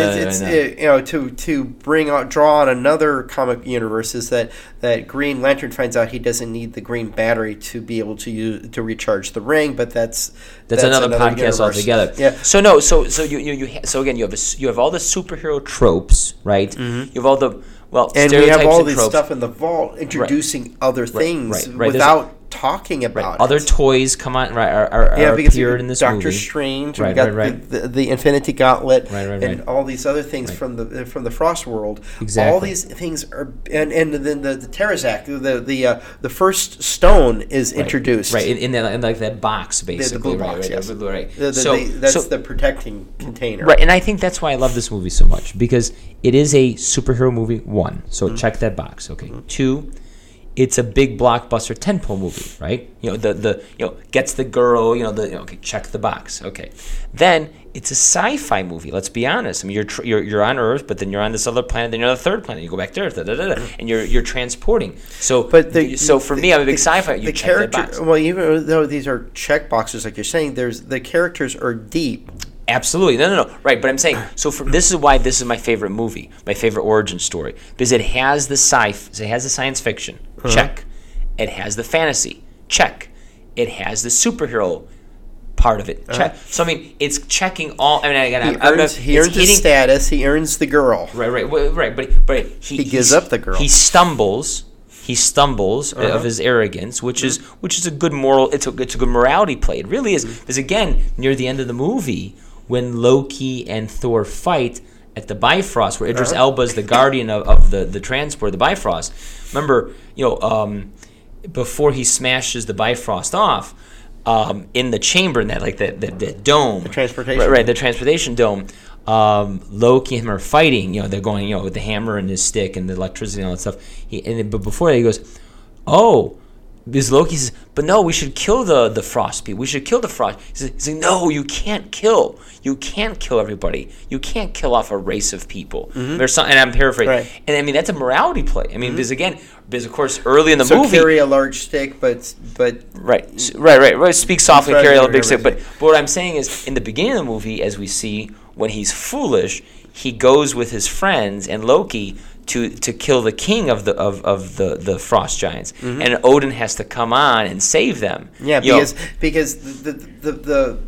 to draw on another comic universe is that Green Lantern finds out he doesn't need the green battery to be able to recharge the ring, but that's another podcast universe altogether. Yeah. So again, you have all the superhero tropes, right? Mm-hmm. You have all the and we have all this tropes. Stuff in the vault introducing other things right. without talking about it. Other toys come on, are appeared in this movie. Doctor Strange, we got the Infinity Gauntlet, and all these other things from the Frost world. Exactly. All these things are, and then the Terazak, the first stone is introduced, in that box, basically, the blue box, yes. Right. That's the protecting container, right? And I think that's why I love this movie so much, because it is a superhero movie. 1, so check that box. Okay. 2. It's a big blockbuster tentpole movie, right? Gets the girl. Okay, check the box. Okay, then it's a sci-fi movie. Let's be honest. I mean, you're on Earth, but then you're on this other planet. Then you're on the third planet. You go back to Earth, and you're transporting. So, for me, I'm a big sci-fi. You check that box. Well, even though these are check boxes, like you're saying, the characters are deep. Absolutely. No. Right, but I'm saying, this is why this is my favorite movie, my favorite origin story, because it has the science fiction, check. It has the fantasy, check. It has the superhero part of it, check. So, I mean, it's checking all. I mean, he earns his status. He earns the girl. Right. But he gives up the girl. He stumbles of his arrogance, which is a good moral. It's a good morality play. It really is. Because again, near the end of the movie, when Loki and Thor fight at the Bifrost, where Idris Elba is the guardian of the transport, the Bifrost. Remember, before he smashes the Bifrost off, in the chamber, in that dome, the transportation, right, the transportation dome. Loki and him are fighting. They're going, with the hammer and his stick and the electricity and all that stuff. But before that, he goes, "Oh." Because Loki says, "But no, we should kill the Frost people. We should kill the Frost." He's like, "No, you can't kill. You can't kill everybody. You can't kill off a race of people." There's some, and I'm paraphrasing. Right. And I mean, that's a morality play. I mean, because of course, early in the movie, carry a large stick, but right. Speak softly, carry a big stick. But what I'm saying is, in the beginning of the movie, as we see, when he's foolish, he goes with his friends and Loki to kill the king of the frost giants, and Odin has to come on and save them. Yeah, because the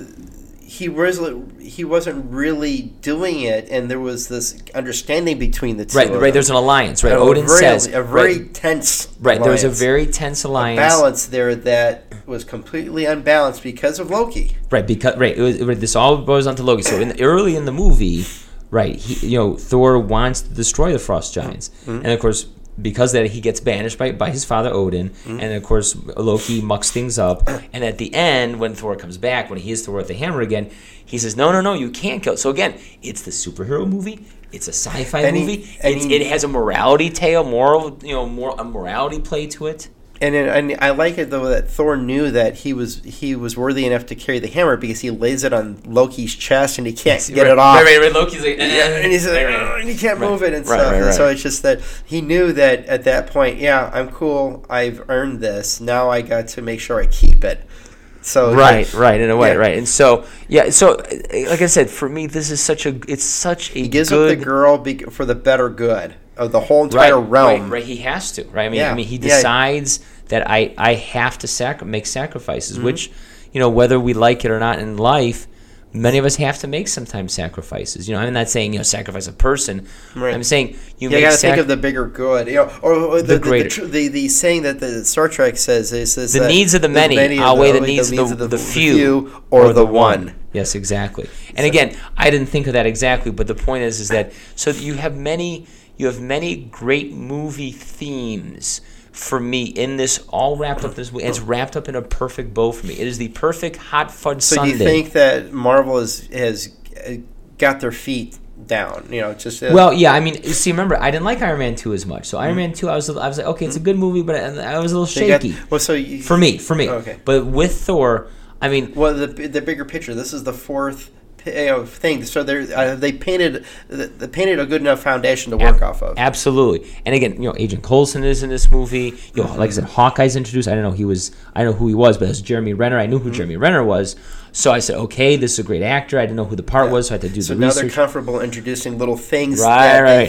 he wasn't really doing it, and there was this understanding between the two. Right. There's an alliance. Right. Odin says a very tense. Right. There was a alliance. very tense alliance. A balance there that was completely unbalanced because of Loki. Right. Because this all boils down to Loki. So early in the movie, right, Thor wants to destroy the frost giants, and of course, because that he gets banished by his father Odin, and of course Loki mucks things up. And at the end, when Thor comes back, when he is Thor with the hammer again, he says, "No, you can't kill." So again, it's the superhero movie. It's a sci-fi movie. It has a morality tale, a morality play to it. And I like it though that Thor knew that he was worthy enough to carry the hammer because he lays it on Loki's chest and he can't get it off. Right. Loki's like, and he's like, and he can't move it and stuff. And so it's just that he knew that at that point, yeah, I'm cool. I've earned this. Now I got to make sure I keep it. So right, in a way, right. And so like I said, for me, this is such a he gives up the girl for the better good of the whole entire realm. Right. He has to. Right. I mean, he decides that I have to make sacrifices, which, whether we like it or not in life, many of us have to make sometimes sacrifices. I'm not saying sacrifice a person. Right. I'm saying you got to think of the bigger good. Or the saying that the Star Trek says is the needs of the many outweigh the needs of the few or the one. Yes, exactly. And again, I didn't think of that exactly, but the point is that so that you have many great movie themes. For me, in this, all wrapped up this, it's wrapped up in a perfect bow for me. It is the perfect hot fudge sundae. So do you think that Marvel has got their feet down? Well, yeah. I mean, see, remember, I didn't like Iron Man 2 as much. So Iron Man 2, I was like, okay, it's a good movie, but I was a little shaky. For me. Okay. But with Thor, I mean, well, the bigger picture. This is the fourth thing. So they painted a good enough foundation to work off of. Absolutely. And again, Agent Coulson is in this movie. Like I said, Hawkeye's introduced. I don't know who he was, but it's Jeremy Renner. I knew who Jeremy Renner was. So I said, okay, this is a great actor. I didn't know who the part was, so I had to do the research. So now they're comfortable introducing little things right.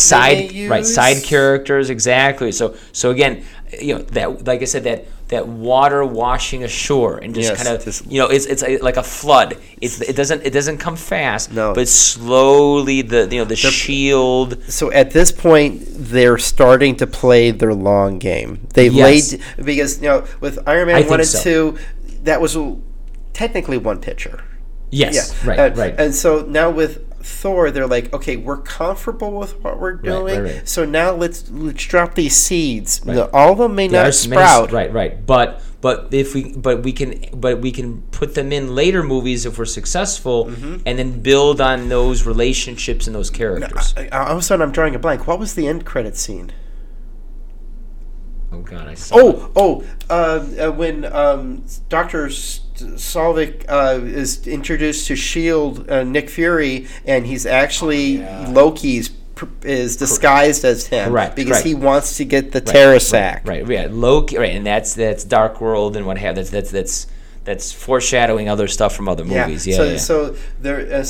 Side characters, exactly. So again, that, like I said, that water washing ashore and just kind of it's like a flood. It doesn't come fast, but slowly the shield. So at this point, they're starting to play their long game. They've laid because with Iron Man 1 and 2, that was technically one picture. Yes, right. And so now with Thor, they're like, okay, we're comfortable with what we're doing. Right. So now let's drop these seeds. Right. All of them may not sprout. Right. But we can put them in later movies if we're successful, and then build on those relationships and those characters. All of a sudden, I'm drawing a blank. What was the end credit scene? Oh God, I saw. When Dr. Solvik is introduced to S.H.I.E.L.D., Nick Fury, and he's actually Loki's is disguised as him, because he wants to get the Terra sac. Loki, and that's Dark World and what have you. That's foreshadowing other stuff from other movies. So they're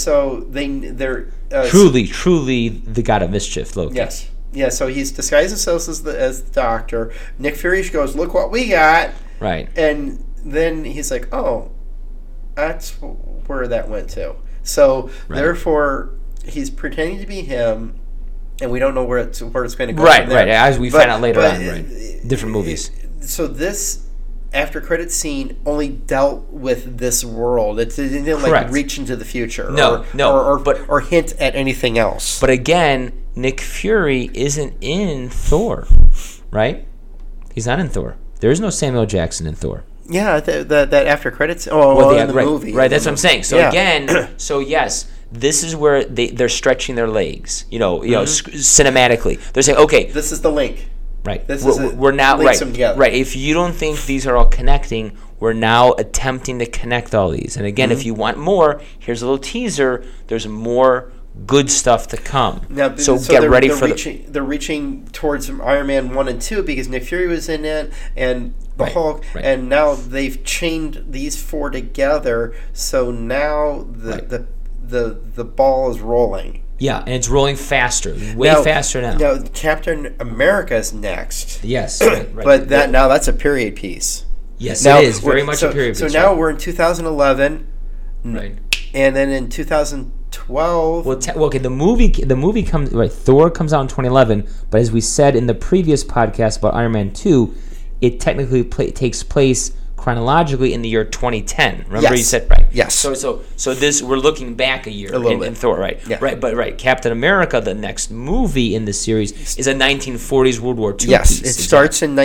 truly the god of mischief, Loki. Yes. Yeah, so he's disguised himself as the Doctor. Nick Fury goes, "Look what we got!" Right, and then he's like, "Oh, that's where that went to." So therefore, he's pretending to be him, and we don't know where it's going to go. Right. As we find out later on, different movies. So this after credit scene only dealt with this world. It didn't reach into the future. Or hint at anything else. But again, Nick Fury isn't in Thor, right? He's not in Thor. There is no Samuel Jackson in Thor. Yeah, that after credits. In the movie. Right, that's what I'm saying. So again, yes, this is where they're stretching their legs. Cinematically, they're saying, okay, this is the link. Right. We're now right. If you don't think these are all connecting, we're now attempting to connect all these. And again, if you want more, here's a little teaser. There's more good stuff to come. Now, so get ready for they're reaching towards Iron Man 1 and 2 because Nick Fury was in it and the Hulk, and now they've chained these four together. So now the ball is rolling. Yeah, and it's rolling faster, way faster now. Now, Captain America's next. Yes, right. But that's a period piece. Yes, it is very much a period piece. So now we're in 2011, right? And then in 2012. Well, okay. The movie comes right. Thor comes out in 2011, but as we said in the previous podcast about Iron Man 2, it technically takes place chronologically in the year 2010. Remember you said right? Yes. So this we're looking back a year in Thor, right? Yeah. Right, but Captain America, the next movie in the series, is a 1940s World War II yes, piece. It starts in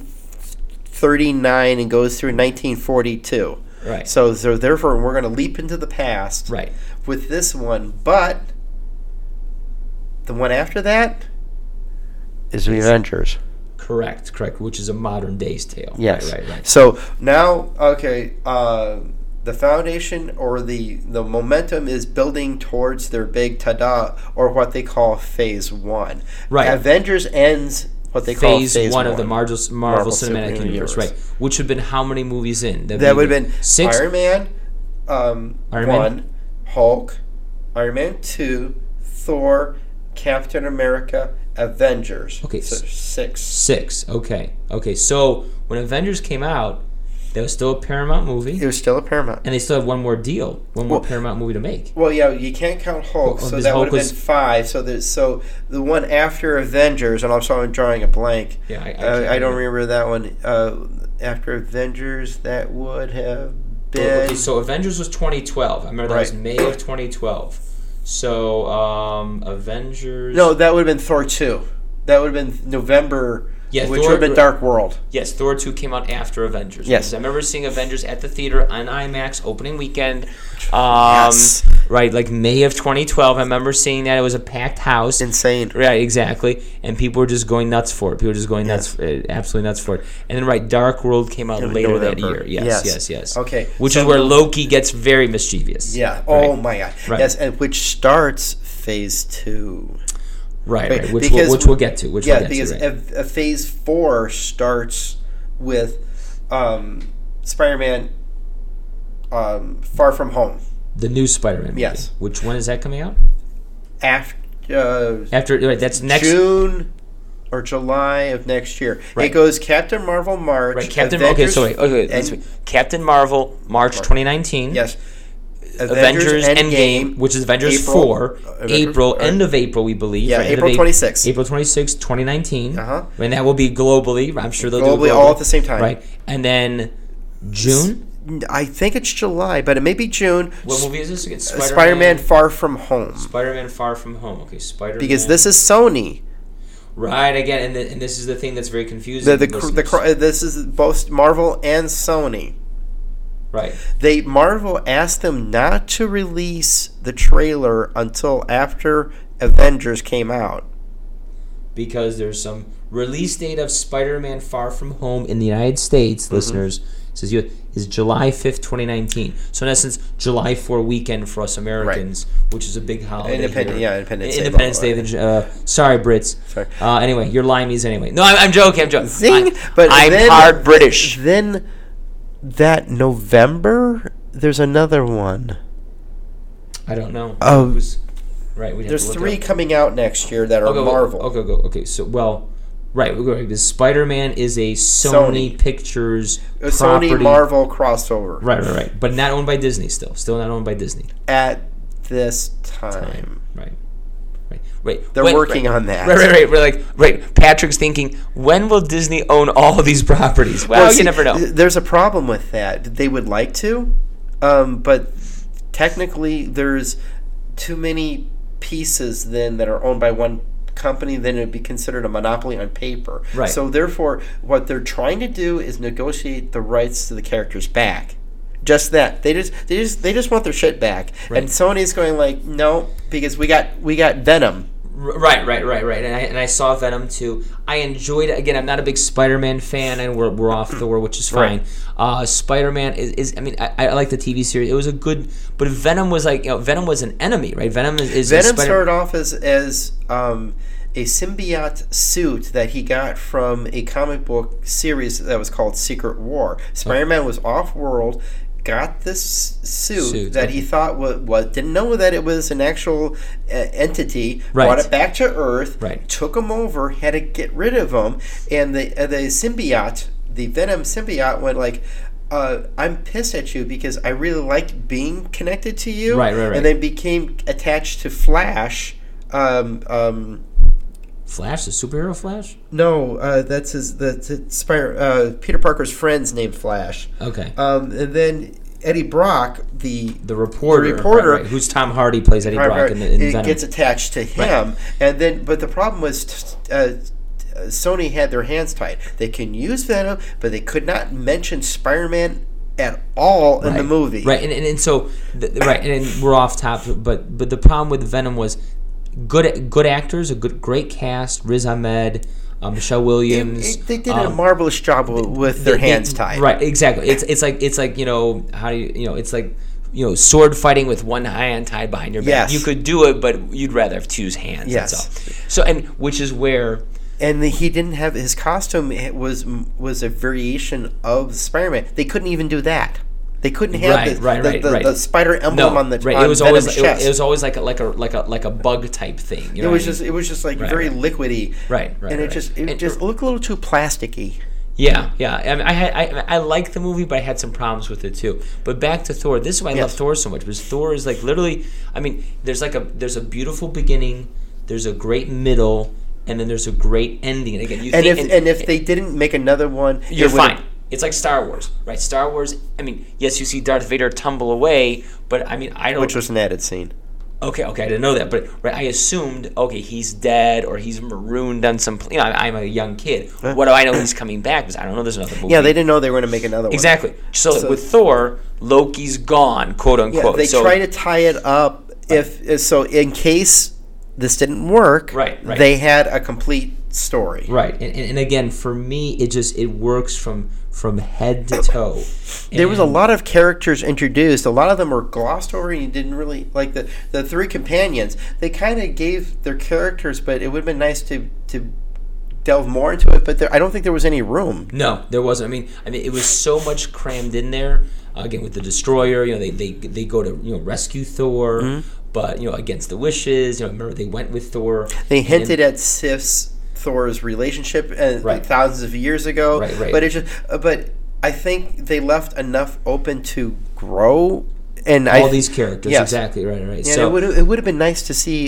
1939 and goes through 1942. Right. So therefore we're going to leap into the past. Right. With this one, but the one after that is the Avengers. Correct, which is a modern day's tale. Yes. Right. So now, the foundation or the momentum is building towards their big ta-da, or what they call Phase 1. Right. Avengers ends what they call Phase 1 of the Marvel Cinematic Universe. Right. Which would have been how many movies in? That would have been 6? Iron Man, Iron 1, Man? Hulk, Iron Man 2, Thor, Captain America, Avengers. Okay, so 6. 6. Okay. So when Avengers came out, that was still a Paramount movie. It was still a Paramount, and they still have one more Paramount movie to make. Well, yeah, you can't count Hulk, so that would have been 5. So the one after Avengers, and I'm sorry, I'm drawing a blank. Yeah, I don't remember that one. After Avengers, that would have been. Okay, so Avengers was 2012. I remember that was May of 2012. So, Avengers... No, that would have been Thor 2. That would have been November, which would have been Dark World. Yes, Thor 2 came out after Avengers. Yes. I remember seeing Avengers at the theater on IMAX opening weekend. Yes. Right, like May of 2012. I remember seeing that. It was a packed house. Insane. Right, exactly. And people were just going nuts for it. Absolutely nuts for it. And then, Dark World came out later that year. Yes. Okay. Which is where Loki gets very mischievous. Yeah. Oh, my God. Right. Yes, and which starts Phase 2. Right. Which we'll get to. Because Phase 4 starts with Spider-Man Far From Home. The new Spider-Man movie. Yes. Which one is that coming out? After that's next June or July of next year. Right. It goes Captain Marvel March. Right. Captain Marvel March 2019. Yes. Avengers Endgame, which is Avengers 4. End of April, we believe. Yeah, right? April 26th. April 26th, 2019. Uh-huh. And that will be globally. I'm sure they'll do it globally. All at the same time. Right. And then June? I think it's July, but it may be June. What movie is this again? Spider-Man Far From Home. Spider-Man Far From Home. Okay, Spider-Man. Because this is Sony. Right, again, and this is the thing that's very confusing. This is both Marvel and Sony. Right. Marvel asked them not to release the trailer until after Avengers came out. Because there's some release date of Spider-Man Far From Home in the United States, listeners, says is July 5th, 2019. So in essence, July 4 weekend for us Americans, which is a big holiday. Independence Day. Sorry, Brits. Sorry. Anyway, you're limeys anyway. No, I'm joking. Zing! I'm hard British. Then that November, there's another one. I don't know. Right. There's 3 coming out next year that are Marvel. Okay. So, because Spider-Man is a Sony Pictures property. Sony Marvel crossover. Right. But not owned by Disney still. Still not owned by Disney. At this time. Right. They're working on that. Right. Patrick's thinking, when will Disney own all of these properties? Well, you never know. There's a problem with that. They would like to, but technically there's too many pieces then that are owned by one company, then it would be considered a monopoly on paper. Right. So therefore, what they're trying to do is negotiate the rights to the characters back. Just that. They just want their shit back. Right. And Sony's going like, no, because we got Venom. Right. And I saw Venom too. I enjoyed it. Again, I'm not a big Spider-Man fan, and we're off Thor, which is fine. Right. Spider-Man is. I mean, I like the TV series. It was a good, but Venom was Venom was an enemy, right? Venom started off as a symbiote suit that he got from a comic book series that was called Secret War. Spider-Man was off-world, got this suit that okay. he thought was didn't know that it was an actual entity. Right. Brought it back to Earth. Right. Took him over. Had to get rid of him. And the symbiote, the Venom symbiote, went like, I'm pissed at you because I really like being connected to you. Right. And then became attached to Flash. Flash, the superhero Flash? No, that's Peter Parker's friend's named Flash. Okay. And then Eddie Brock, the reporter, right, who's Tom Hardy plays Eddie Brock in Venom. It gets attached to him, and but the problem was Sony had their hands tied. They can use Venom, but they could not mention Spider-Man at all in the movie. Right, and so and we're off topic, but the problem with Venom was good actors, great cast, Riz Ahmed, Michelle Williams. They did a marvelous job with their hands tied. Right, exactly. It's like how do you it's like sword fighting with one hand tied behind your back. Yes. You could do it, but you'd rather have two hands. Yes. So and which is where. And he didn't have his costume. It was a variation of Spider-Man. They couldn't even do that. They couldn't have the spider emblem on the right. On it was Venom's always chest. it was always like a bug type thing. It was just like very liquidy. Right. And it just looked a little too plasticky. Yeah. I mean, I like the movie, but I had some problems with it too. But back to Thor. This is why I love Thor so much, because Thor is like literally. I mean, there's a beautiful beginning, there's a great middle, and then there's a great ending. And again, if they didn't make another one, you're fine. It's like Star Wars, right? Star Wars. I mean, yes, you see Darth Vader tumble away, but I mean, I don't. Which was an added scene. Okay, I didn't know that, but I assumed he's dead or he's marooned on some. I'm a young kid. What do I know? He's coming back because I don't know. There's another movie. Yeah, they didn't know they were going to make another one. Exactly. So with Thor, Loki's gone, quote unquote. Yeah, they try to tie it up in case this didn't work. Right. They had a complete story. Right, and again, for me, it works from head to toe. There was a lot of characters introduced. A lot of them were glossed over, and you didn't really like the three companions. They kind of gave their characters, but it would have been nice to delve more into it. But I don't think there was any room. No, there wasn't. I mean, it was so much crammed in there. Again, with the Destroyer, they go to rescue Thor, but against the wishes. Remember they went with Thor. They hinted at Sif's Thor's relationship like thousands of years ago. Right. But I think they left enough open to grow. And all these characters, yes. Exactly, right. Yeah, so it would have been nice to see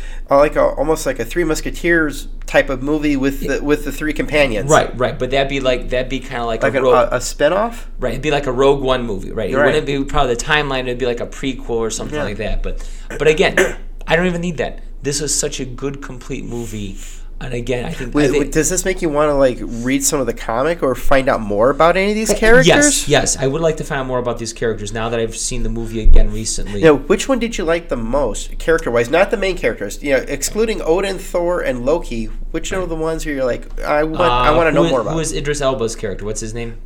almost like a Three Musketeers type of movie with the three companions. Right. But that'd be kind of like a spinoff. Right, it'd be like a Rogue One movie. Right, it wouldn't be probably the timeline. It'd be like a prequel or something like that. But again, I don't even need that. This was such a good, complete movie. And again, I think does this make you want to read some of the comic or find out more about any of these characters? Yes, I would like to find out more about these characters now that I've seen the movie again recently. Which one did you like the most, character-wise? Not the main characters. Excluding Odin, Thor, and Loki. Which are the ones where you're like, I want to know more about? Who is Idris Elba's character? What's his name?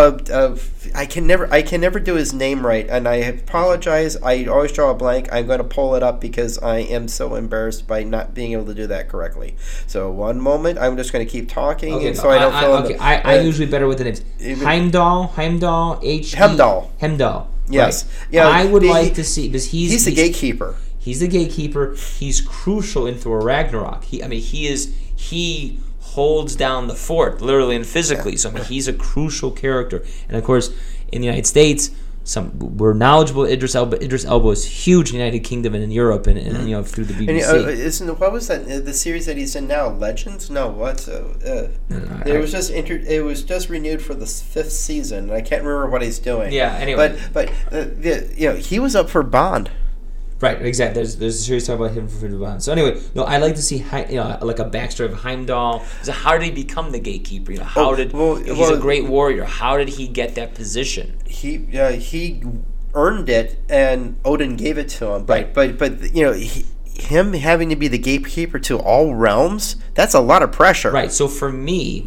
I can never do his name right, and I apologize. I always draw a blank. I'm going to pull it up because I am so embarrassed by not being able to do that correctly. So one moment, I'm just going to keep talking, I don't feel. I'm usually better with the names. Heimdall, Hemdall. Yes, right. Yeah. I would like to see because he's the gatekeeper. He's the gatekeeper. He's crucial in Thor Ragnarok. He holds down the fort, literally and physically. Yeah. So he's a crucial character. And of course, in the United States, we're knowledgeable. Idris Elba is huge in the United Kingdom and in Europe, and through the BBC. And, what was that? The series that he's in now, Legends? No, what? It was just renewed for the 5th season. And I can't remember what he's doing. Yeah. Anyway, but he was up for Bond. Right, exactly. There's a series talking about him for Bond. So anyway, I like to see like a backstory of Heimdall. So how did he become the gatekeeper? He's a great warrior. How did he get that position? He earned it, and Odin gave it to him. Right. But him having to be the gatekeeper to all realms, that's a lot of pressure. Right. So for me,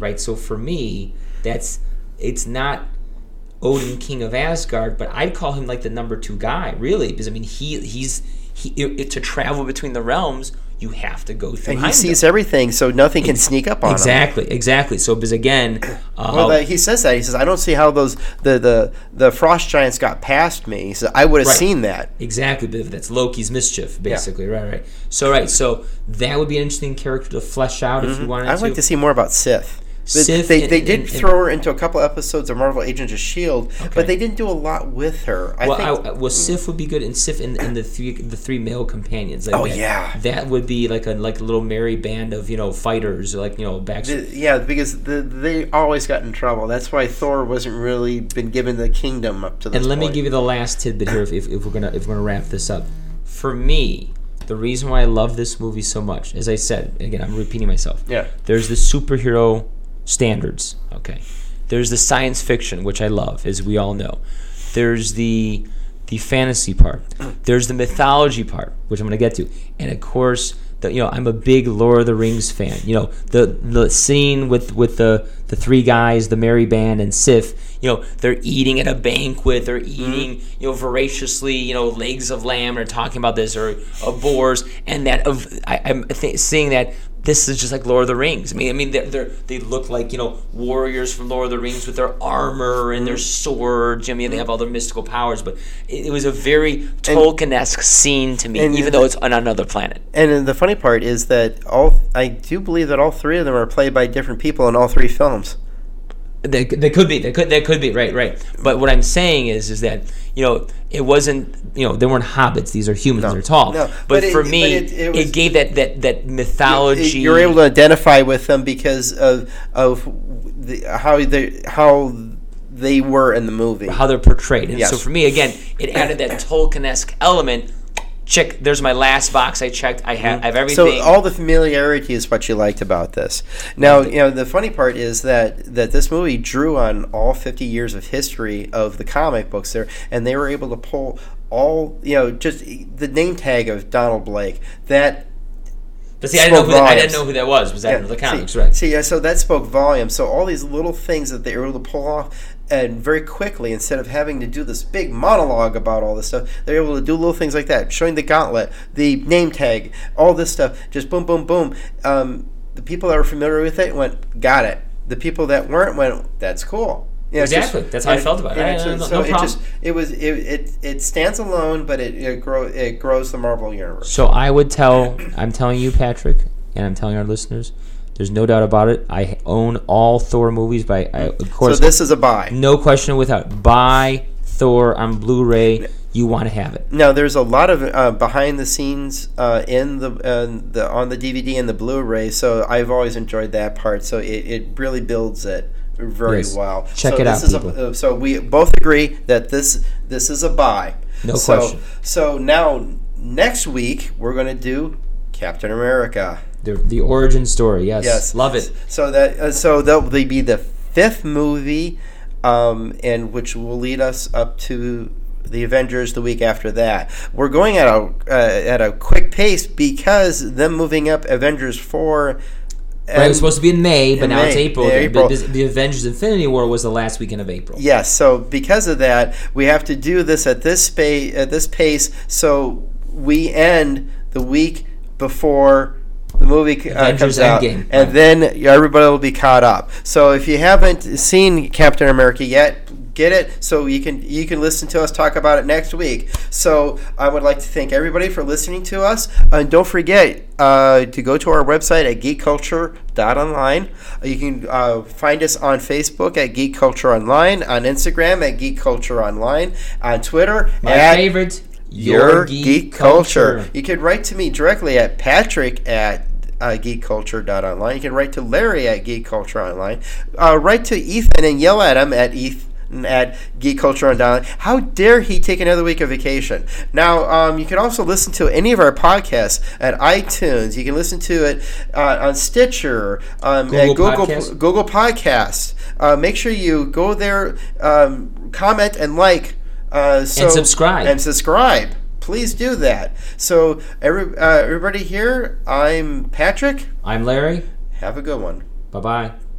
it's not Odin, King of Asgard, but I'd call him like the number 2 guy, really, because he's to travel between the realms, you have to go through. And he sees everything, so nothing can sneak up on him. Exactly. So, because again, he says that. He says, "I don't see how those the frost giants got past me." He says, "I would have seen that." Exactly. That's Loki's mischief, basically. Yeah. Right. So that would be an interesting character to flesh out if you wanted to. I'd like to see more about Sif. They did throw her into a couple episodes of Marvel Agents of S.H.I.E.L.D., but they didn't do a lot with her. I think Sif would be good, and Sif and the three male companions. That would be like a little merry band of fighters, because they always got in trouble. That's why Thor wasn't really been given the kingdom up to this point. And let me give you the last tidbit here, if we're gonna wrap this up. For me, the reason why I love this movie so much, as I said, again, I'm repeating myself. Yeah. There's the superhero standards, okay. There's the science fiction, which I love, as we all know. There's the fantasy part. There's the mythology part, which I'm going to get to, and of course, I'm a big Lord of the Rings fan. The scene with the three guys, the merry band, and Sif. They're eating at a banquet. They're eating, voraciously, legs of lamb. They're talking about this or boars, and I'm seeing that. This is just like Lord of the Rings. I mean, they look like warriors from Lord of the Rings with their armor and their swords. They have all their mystical powers. But it was a very Tolkien-esque scene to me, even though it's on another planet. And the funny part is that I do believe that all three of them are played by different people in all three films. They could be. They could be. Right. But what I'm saying is that it wasn't. They weren't hobbits. These are humans. They're tall. No, but for me, it gave that mythology. You're able to identify with them because of how they were in the movie, how they're portrayed. And so for me, again, it added that Tolkien-esque element. Check. There's my last box I checked. I have everything. So all the familiarity is what you liked about this. Now, the funny part is that this movie drew on all 50 years of history of the comic books there, and they were able to pull all, just the name tag of Donald Blake. That. But see, I didn't know who that was. Was that in the comics, right? So that spoke volumes. So all these little things that they were able to pull off, and very quickly, instead of having to do this big monologue about all this stuff, they're able to do little things like that, showing the gauntlet, the name tag, all this stuff, just boom, boom, boom. The people that were familiar with it went, got it. The people that weren't went, that's cool. Exactly. That's how I felt about it. No problem. It stands alone, but it grows the Marvel universe. So I'm telling you, Patrick, and I'm telling our listeners, there's no doubt about it. I own all Thor movies, of course. So this is a buy. No question without. Buy Thor on Blu-ray. You want to have it. Now, there's a lot of behind the scenes on the DVD and the Blu-ray. So I've always enjoyed that part. So it really builds it very well. Check it out, people. So we both agree that this is a buy. No question. So now next week we're going to do Captain America. The origin story, yes. Love it. So that'll be the fifth movie, and which will lead us up to the Avengers the week after that. We're going at a quick pace because them moving up Avengers 4. Right, it was supposed to be in May, but now it's April. The Avengers Infinity War was the last weekend of April. Yes, so because of that, we have to do this at this pace, so we end the week before the movie comes out, and then everybody will be caught up. So if you haven't seen Captain America yet, get it so you can listen to us talk about it next week. So I would like to thank everybody for listening to us, and don't forget to go to our website at geekculture.online. You can find us on Facebook at Geek Culture Online, on Instagram at Geek Culture Online, on Twitter my favorite, Your Geek Culture. You can write to me directly at Patrick at geekculture.online. You can write to Larry at geekcultureonline. Write to Ethan and yell at him at Geek Culture Online. How dare he take another week of vacation? Now, you can also listen to any of our podcasts at iTunes. You can listen to it on Stitcher, Google Podcasts. Make sure you go there, comment and like. And subscribe. Please do that. So, everybody here, I'm Patrick. I'm Larry. Have a good one. Bye-bye.